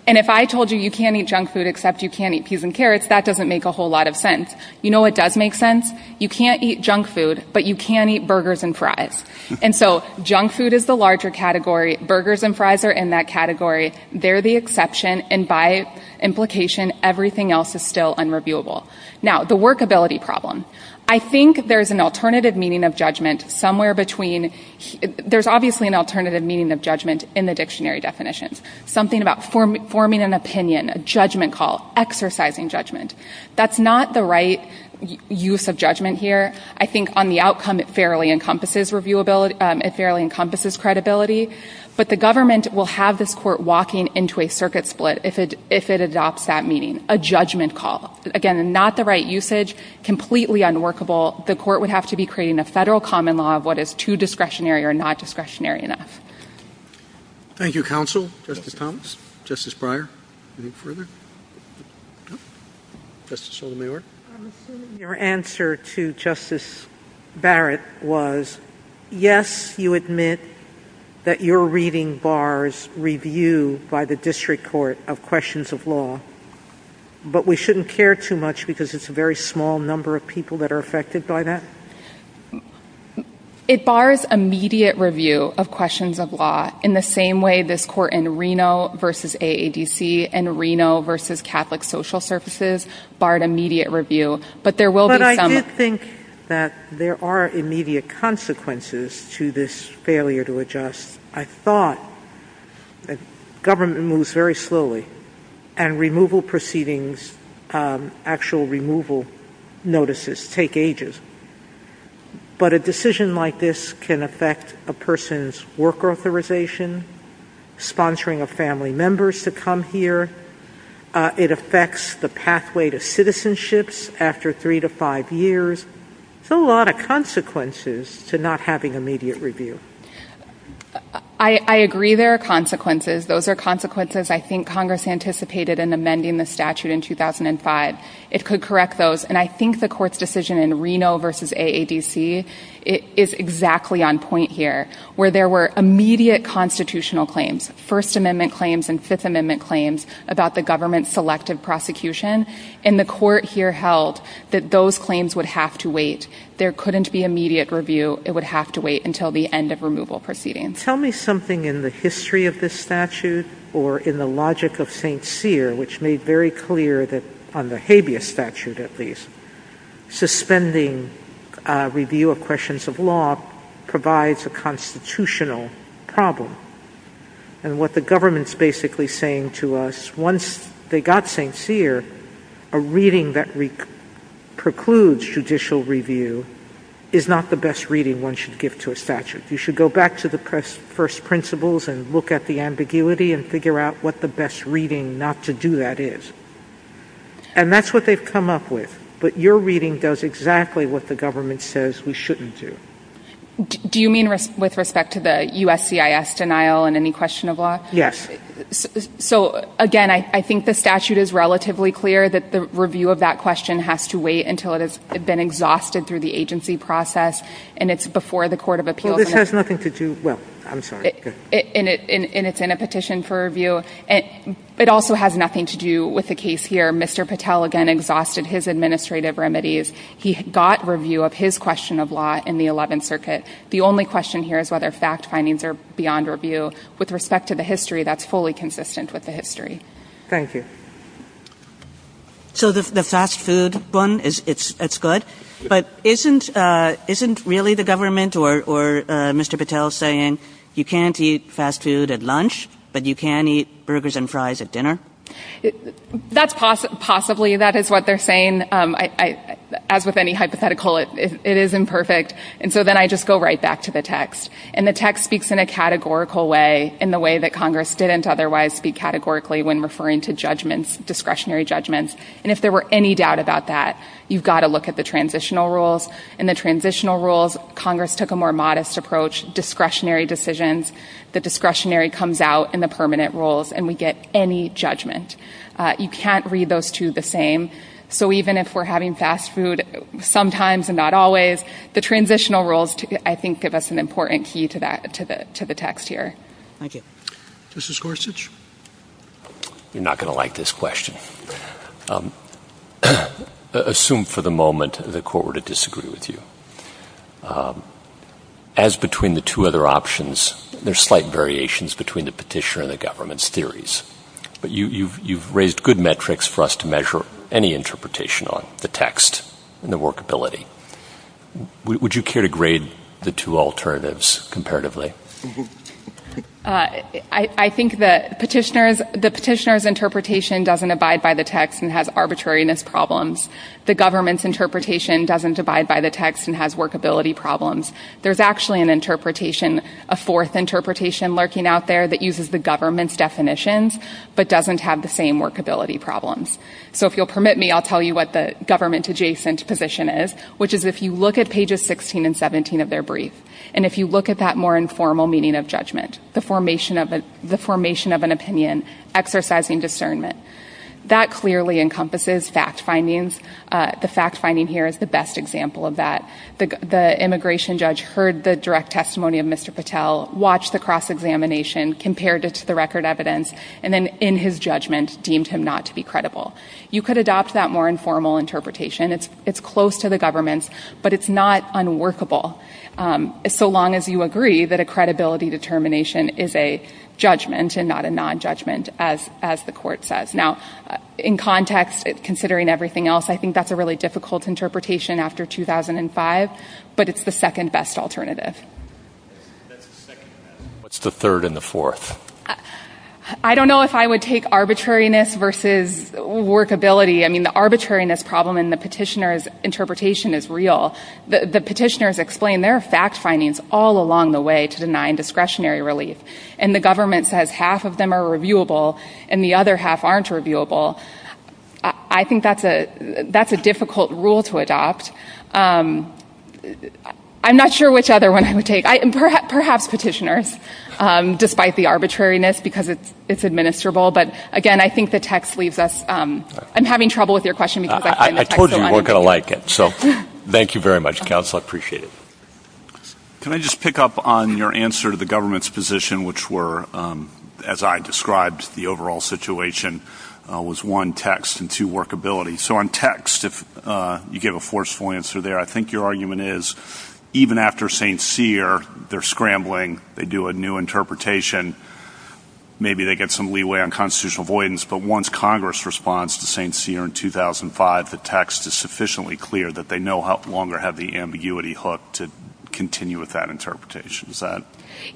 And if I told you you can't eat junk food except you can't eat peas and carrots, that doesn't make a whole lot of sense. You know what does make sense? You can't eat junk food, but you can eat burgers and fries. And so junk food is the larger category. Burgers and fries are in that category. They're the exception. And by implication, everything else is still unreviewable. Now, the workability problem. I think there's an alternative meaning of judgment somewhere between – there's obviously an alternative meaning of judgment in the dictionary definitions, something about form, forming an opinion, a judgment call, exercising judgment. That's not the right use of judgment here. I think on the outcome it fairly encompasses reviewability, um, it fairly encompasses credibility. But the government will have this court walking into a circuit split if it if it adopts that meaning, a judgment call. Again, not the right usage, completely unworkable. The court would have to be creating a federal common law of what is too discretionary or not discretionary enough. Thank you, counsel. Justice Thomas? Justice Breyer? Anything further? No? Justice Sotomayor? I'm assuming your answer to Justice Barrett was, yes, you admit that your reading bars review by the district court of questions of law, but we shouldn't care too much because it's a very small number of people that are affected by that? It bars immediate review of questions of law in the same way this court in Reno versus A A D C and Reno versus Catholic Social Services barred immediate review. But there will but be I some... But I did think that there are immediate consequences to this failure to adjust. I thought that government moves very slowly, and removal proceedings, um, actual removal notices take ages. But a decision like this can affect a person's work authorization, sponsoring of family members to come here. Uh, it affects the pathway to citizenships after three to five years. There's a lot of consequences to not having immediate review. I, I agree there are consequences. Those are consequences I think Congress anticipated in amending the statute in two thousand five. It could correct those. And I think the court's decision in Reno versus A A D C is exactly on point here, where there were immediate constitutional claims, First Amendment claims and Fifth Amendment claims about the government's selective prosecution. And the court here held that those claims would have to wait. There couldn't be immediate review. It would have to wait until the end of removal proceedings. Tell me something in the history of this statute or in the logic of Saint Cyr, which made very clear that on the habeas statute at least, suspending uh, review of questions of law provides a constitutional problem. And what the government's basically saying to us, once they got Saint Cyr, a reading that re- precludes judicial review is not the best reading one should give to a statute. You should go back to the press first principles and look at the ambiguity and figure out what the best reading not to do that is. And that's what they've come up with. But your reading does exactly what the government says we shouldn't do. Do you mean res- with respect to the U S C I S denial and any question of law? Yes. So, so again, I, I think the statute is relatively clear that the review of that question has to wait until it has been exhausted through the agency process and it's before the Court of Appeals. Well, this has it, nothing to do – well, I'm sorry. It, it, and, it, and, and it's in a petition for review. And it also has nothing to do with the case here. Mister Patel, again, exhausted his administrative remedies. He got review of his question of law in the eleventh Circuit. The only question here is whether fact findings are beyond review. With respect to the history, that's fully consistent with the history. Thank you. So the, the fast food one is it's it's good, but isn't uh, isn't really the government or or uh, Mister Patel saying you can't eat fast food at lunch, but you can eat burgers and fries at dinner? It, that's poss- possibly that is what they're saying. Um, I, I, as with any hypothetical, it, it, it is imperfect. And so then I just go right back to the text. And the text speaks in a categorical way, in the way that Congress didn't otherwise speak categorically when referring to judgments, discretionary judgments. And if there were any doubt about that, you've got to look at the transitional rules. In the transitional rules, Congress took a more modest approach, discretionary decisions. The discretionary comes out in the permanent rules, and we get any judgment. Uh, you can't read those two the same. So even if we're having fast food sometimes and not always, the transitional rules, to, I think, give us an important key to that to the to the text here. Thank you. Justice Gorsuch? you're not going to like this question. Um, assume for the moment the court were to disagree with you. Um, as between the two other options, there's slight variations between the petitioner and the government's theories. But you, you've, you've raised good metrics for us to measure any interpretation on the text and the workability. W- would you care to grade the two alternatives comparatively? Uh, I, I think that petitioners, the petitioner's interpretation doesn't abide by the text and has arbitrariness problems. The government's interpretation doesn't abide by the text and has workability problems. There's actually an interpretation, a fourth interpretation lurking out there that uses the government's definitions but doesn't have the same workability problems. So if you'll permit me, I'll tell you what the government-adjacent position is, which is if you look at pages sixteen and seventeen of their brief, and if you look at that more informal meaning of judgment, the formation of a, the formation of an opinion, exercising discernment, that clearly encompasses fact findings. Uh, the fact finding here is the best example of that. The, the immigration judge heard the direct testimony of Mister Patel, watched the cross-examination, compared it to the record evidence, and then in his judgment deemed him not to be credible. You could adopt that more informal interpretation. It's, it's close to the government's, but it's not unworkable. Um, so long as you agree that a credibility determination is a judgment and not a non-judgment, as as the court says. Now, uh, in context, considering everything else, I think that's a really difficult interpretation after two thousand five, but it's the second best alternative. That's the second best. What's the third and the fourth? Uh, I don't know if I would take arbitrariness versus workability. I mean, the arbitrariness problem in the petitioner's interpretation is real. The, the petitioners explain there are fact findings all along the way to denying discretionary relief. And the government says half of them are reviewable and the other half aren't reviewable. I, I think that's a, that's a difficult rule to adopt. Um, I'm not sure which other one I would take. I, perhaps, perhaps petitioners, um, despite the arbitrariness, because it's it's administrable. But again, I think the text leaves us. Um, I'm having trouble with your question because uh, I find I, the text I told so you you weren't going to like it. So, thank you very much, counsel. I appreciate it. Can I just pick up on your answer to the government's position, which were, um, as I described, the overall situation uh, was one, text, and two, workability. So on text, if uh, you gave a forceful answer there, I think your argument is, even after Saint Cyr, they're scrambling, they do a new interpretation, maybe they get some leeway on constitutional avoidance, but once Congress responds to Saint Cyr in two thousand five, the text is sufficiently clear that they no longer have the ambiguity hook to continue with that interpretation. Is that?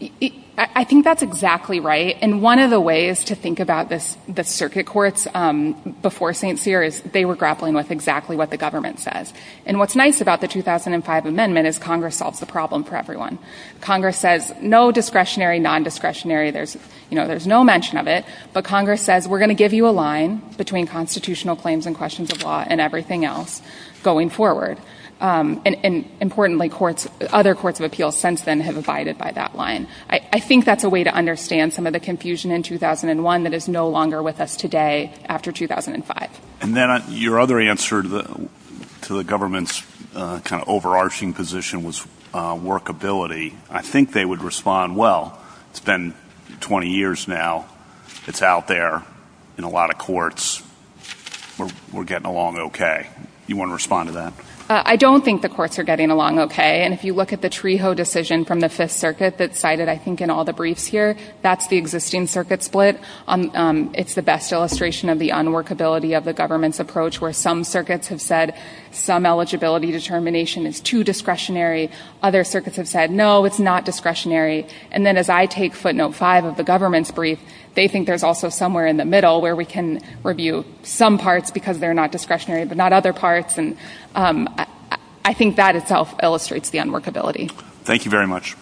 I think that's exactly right. And one of the ways to think about this, the circuit courts um, before Saint Cyr is they were grappling with exactly what the government says. And what's nice about the two thousand five amendment is Congress solves the problem for everyone. Congress says no discretionary, non-discretionary. There's, you know, there's no mention of it. But Congress says we're going to give you a line between constitutional claims and questions of law and everything else going forward. Um, and, and importantly, courts, other courts of appeals since then have abided by that line. I, I think that's a way to understand some of the confusion in two thousand one that is no longer with us today after two thousand five. And then uh, your other answer to the, to the government's uh, kind of overarching position was uh, workability. I think they would respond, well, it's been twenty years now. It's out there in a lot of courts. We're, we're getting along okay. You want to respond to that? Uh, I don't think the courts are getting along okay. And if you look at the Trejo decision from the Fifth Circuit that's cited, I think, in all the briefs here, that's the existing circuit split. On, um, it's the best illustration of the unworkability of the government's approach, where some circuits have said some eligibility determination is too discretionary. Other circuits have said, no, it's not discretionary. And then as I take footnote five of the government's brief, they think there's also somewhere in the middle where we can review some parts because they're not discretionary, but not other parts. And um, I, I think that itself illustrates the unworkability. Thank you very much.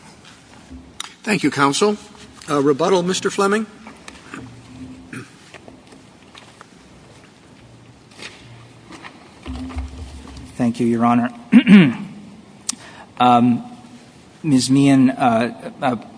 Thank you, counsel. Uh, rebuttal, Mister Fleming. Thank you, Your Honor. um, Miz Meehan uh, uh,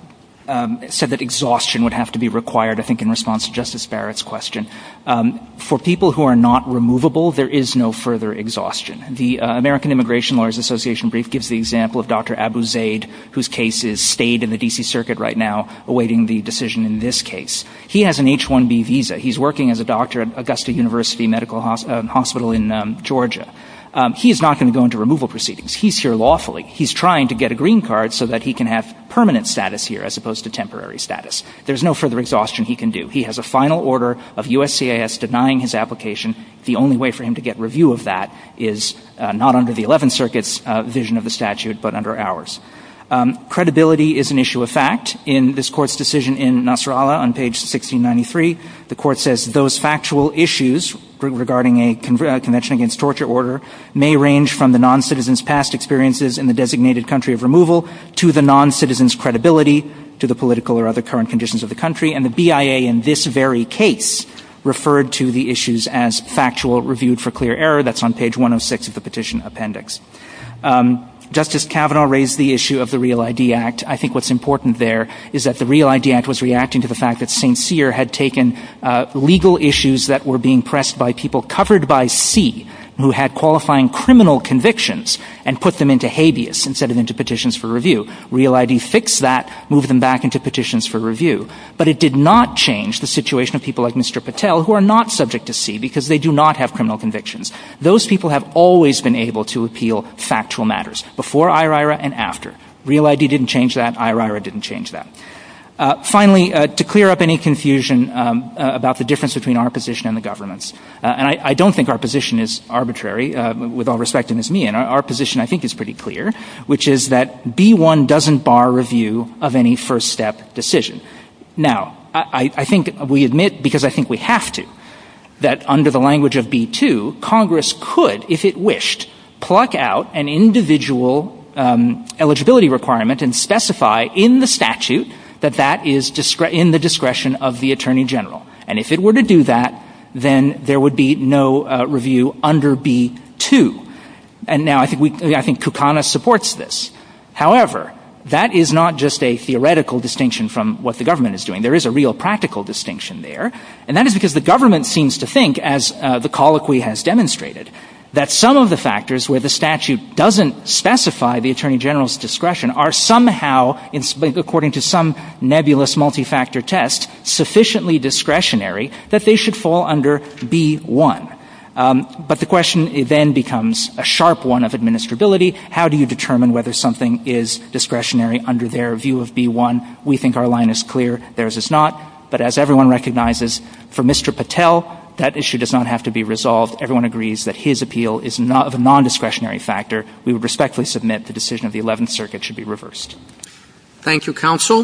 um, said that exhaustion would have to be required, I think in response to Justice Barrett's question. Um, for people who are not removable, there is no further exhaustion. The uh, American Immigration Lawyers Association brief gives the example of Doctor Abu Zaid, whose case is stayed in the D C Circuit right now, awaiting the decision in this case. He has an H one B visa. He's working as a doctor at Augusta University Medical Hos- uh, Hospital in um, Georgia. Um, he is not going to go into removal proceedings. He's here lawfully. He's trying to get a green card so that he can have permanent status here as opposed to temporary status. There's no further exhaustion he can do. He has a final order of U S C I S denying his application. The only way for him to get review of that is uh, not under the eleventh Circuit's uh, vision of the statute, but under ours. Um, credibility is an issue of fact. In this Court's decision in Nasrallah on page sixteen ninety-three, the Court says those factual issues re- regarding a con- uh, Convention Against Torture order may range from the non-citizen's past experiences in the designated country of removal to the non-citizen's credibility, to the political or other current conditions of the country. And the B I A in this very case referred to the issues as factual, reviewed for clear error. That's on page one oh six of the petition appendix. Um, Justice Kavanaugh raised the issue of the Real I D Act. I think what's important there is that the Real I D Act was reacting to the fact that Saint Cyr had taken uh, legal issues that were being pressed by people covered by C, who had qualifying criminal convictions, and put them into habeas instead of into petitions for review. Real I D fixed that, moved them back into petitions for review. But it did not change the situation of people like Mister Patel, who are not subject to C because they do not have criminal convictions. Those people have always been able to appeal factual matters, before I R I R A and after. Real I D didn't change that. I R I R A didn't change that. Uh, finally, uh, to clear up any confusion um, uh, about the difference between our position and the government's, uh, and I, I don't think our position is arbitrary, uh, with all respect to Miz Meehan. Our, our position, I think, is pretty clear, which is that B one doesn't bar review of any first-step decision. Now, I, I think we admit, because I think we have to, that under the language of B two, Congress could, if it wished, pluck out an individual um, eligibility requirement and specify in the statute that that is discre- in the discretion of the Attorney General. And if it were to do that, then there would be no uh, review under B two. And now I think we, I think Kukana supports this. However, that is not just a theoretical distinction from what the government is doing. There is a real practical distinction there. And that is because the government seems to think, as uh, the colloquy has demonstrated, that some of the factors where the statute doesn't specify the Attorney General's discretion are somehow, in, according to some nebulous multi-factor test, sufficiently discretionary that they should fall under B one. Um, but the question then becomes a sharp one of administrability. How do you determine whether something is discretionary under their view of B one? We think our line is clear. Theirs is not. But as everyone recognizes, for Mister Patel, that issue does not have to be resolved. Everyone agrees that his appeal is not of a non-discretionary factor. We would respectfully submit the decision of the eleventh Circuit should be reversed. Thank you, counsel.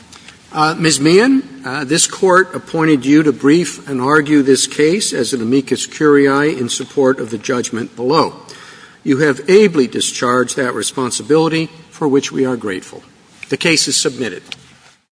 Uh, Miz Meehan, uh, this Court appointed you to brief and argue this case as an amicus curiae in support of the judgment below. You have ably discharged that responsibility, for which we are grateful. The case is submitted.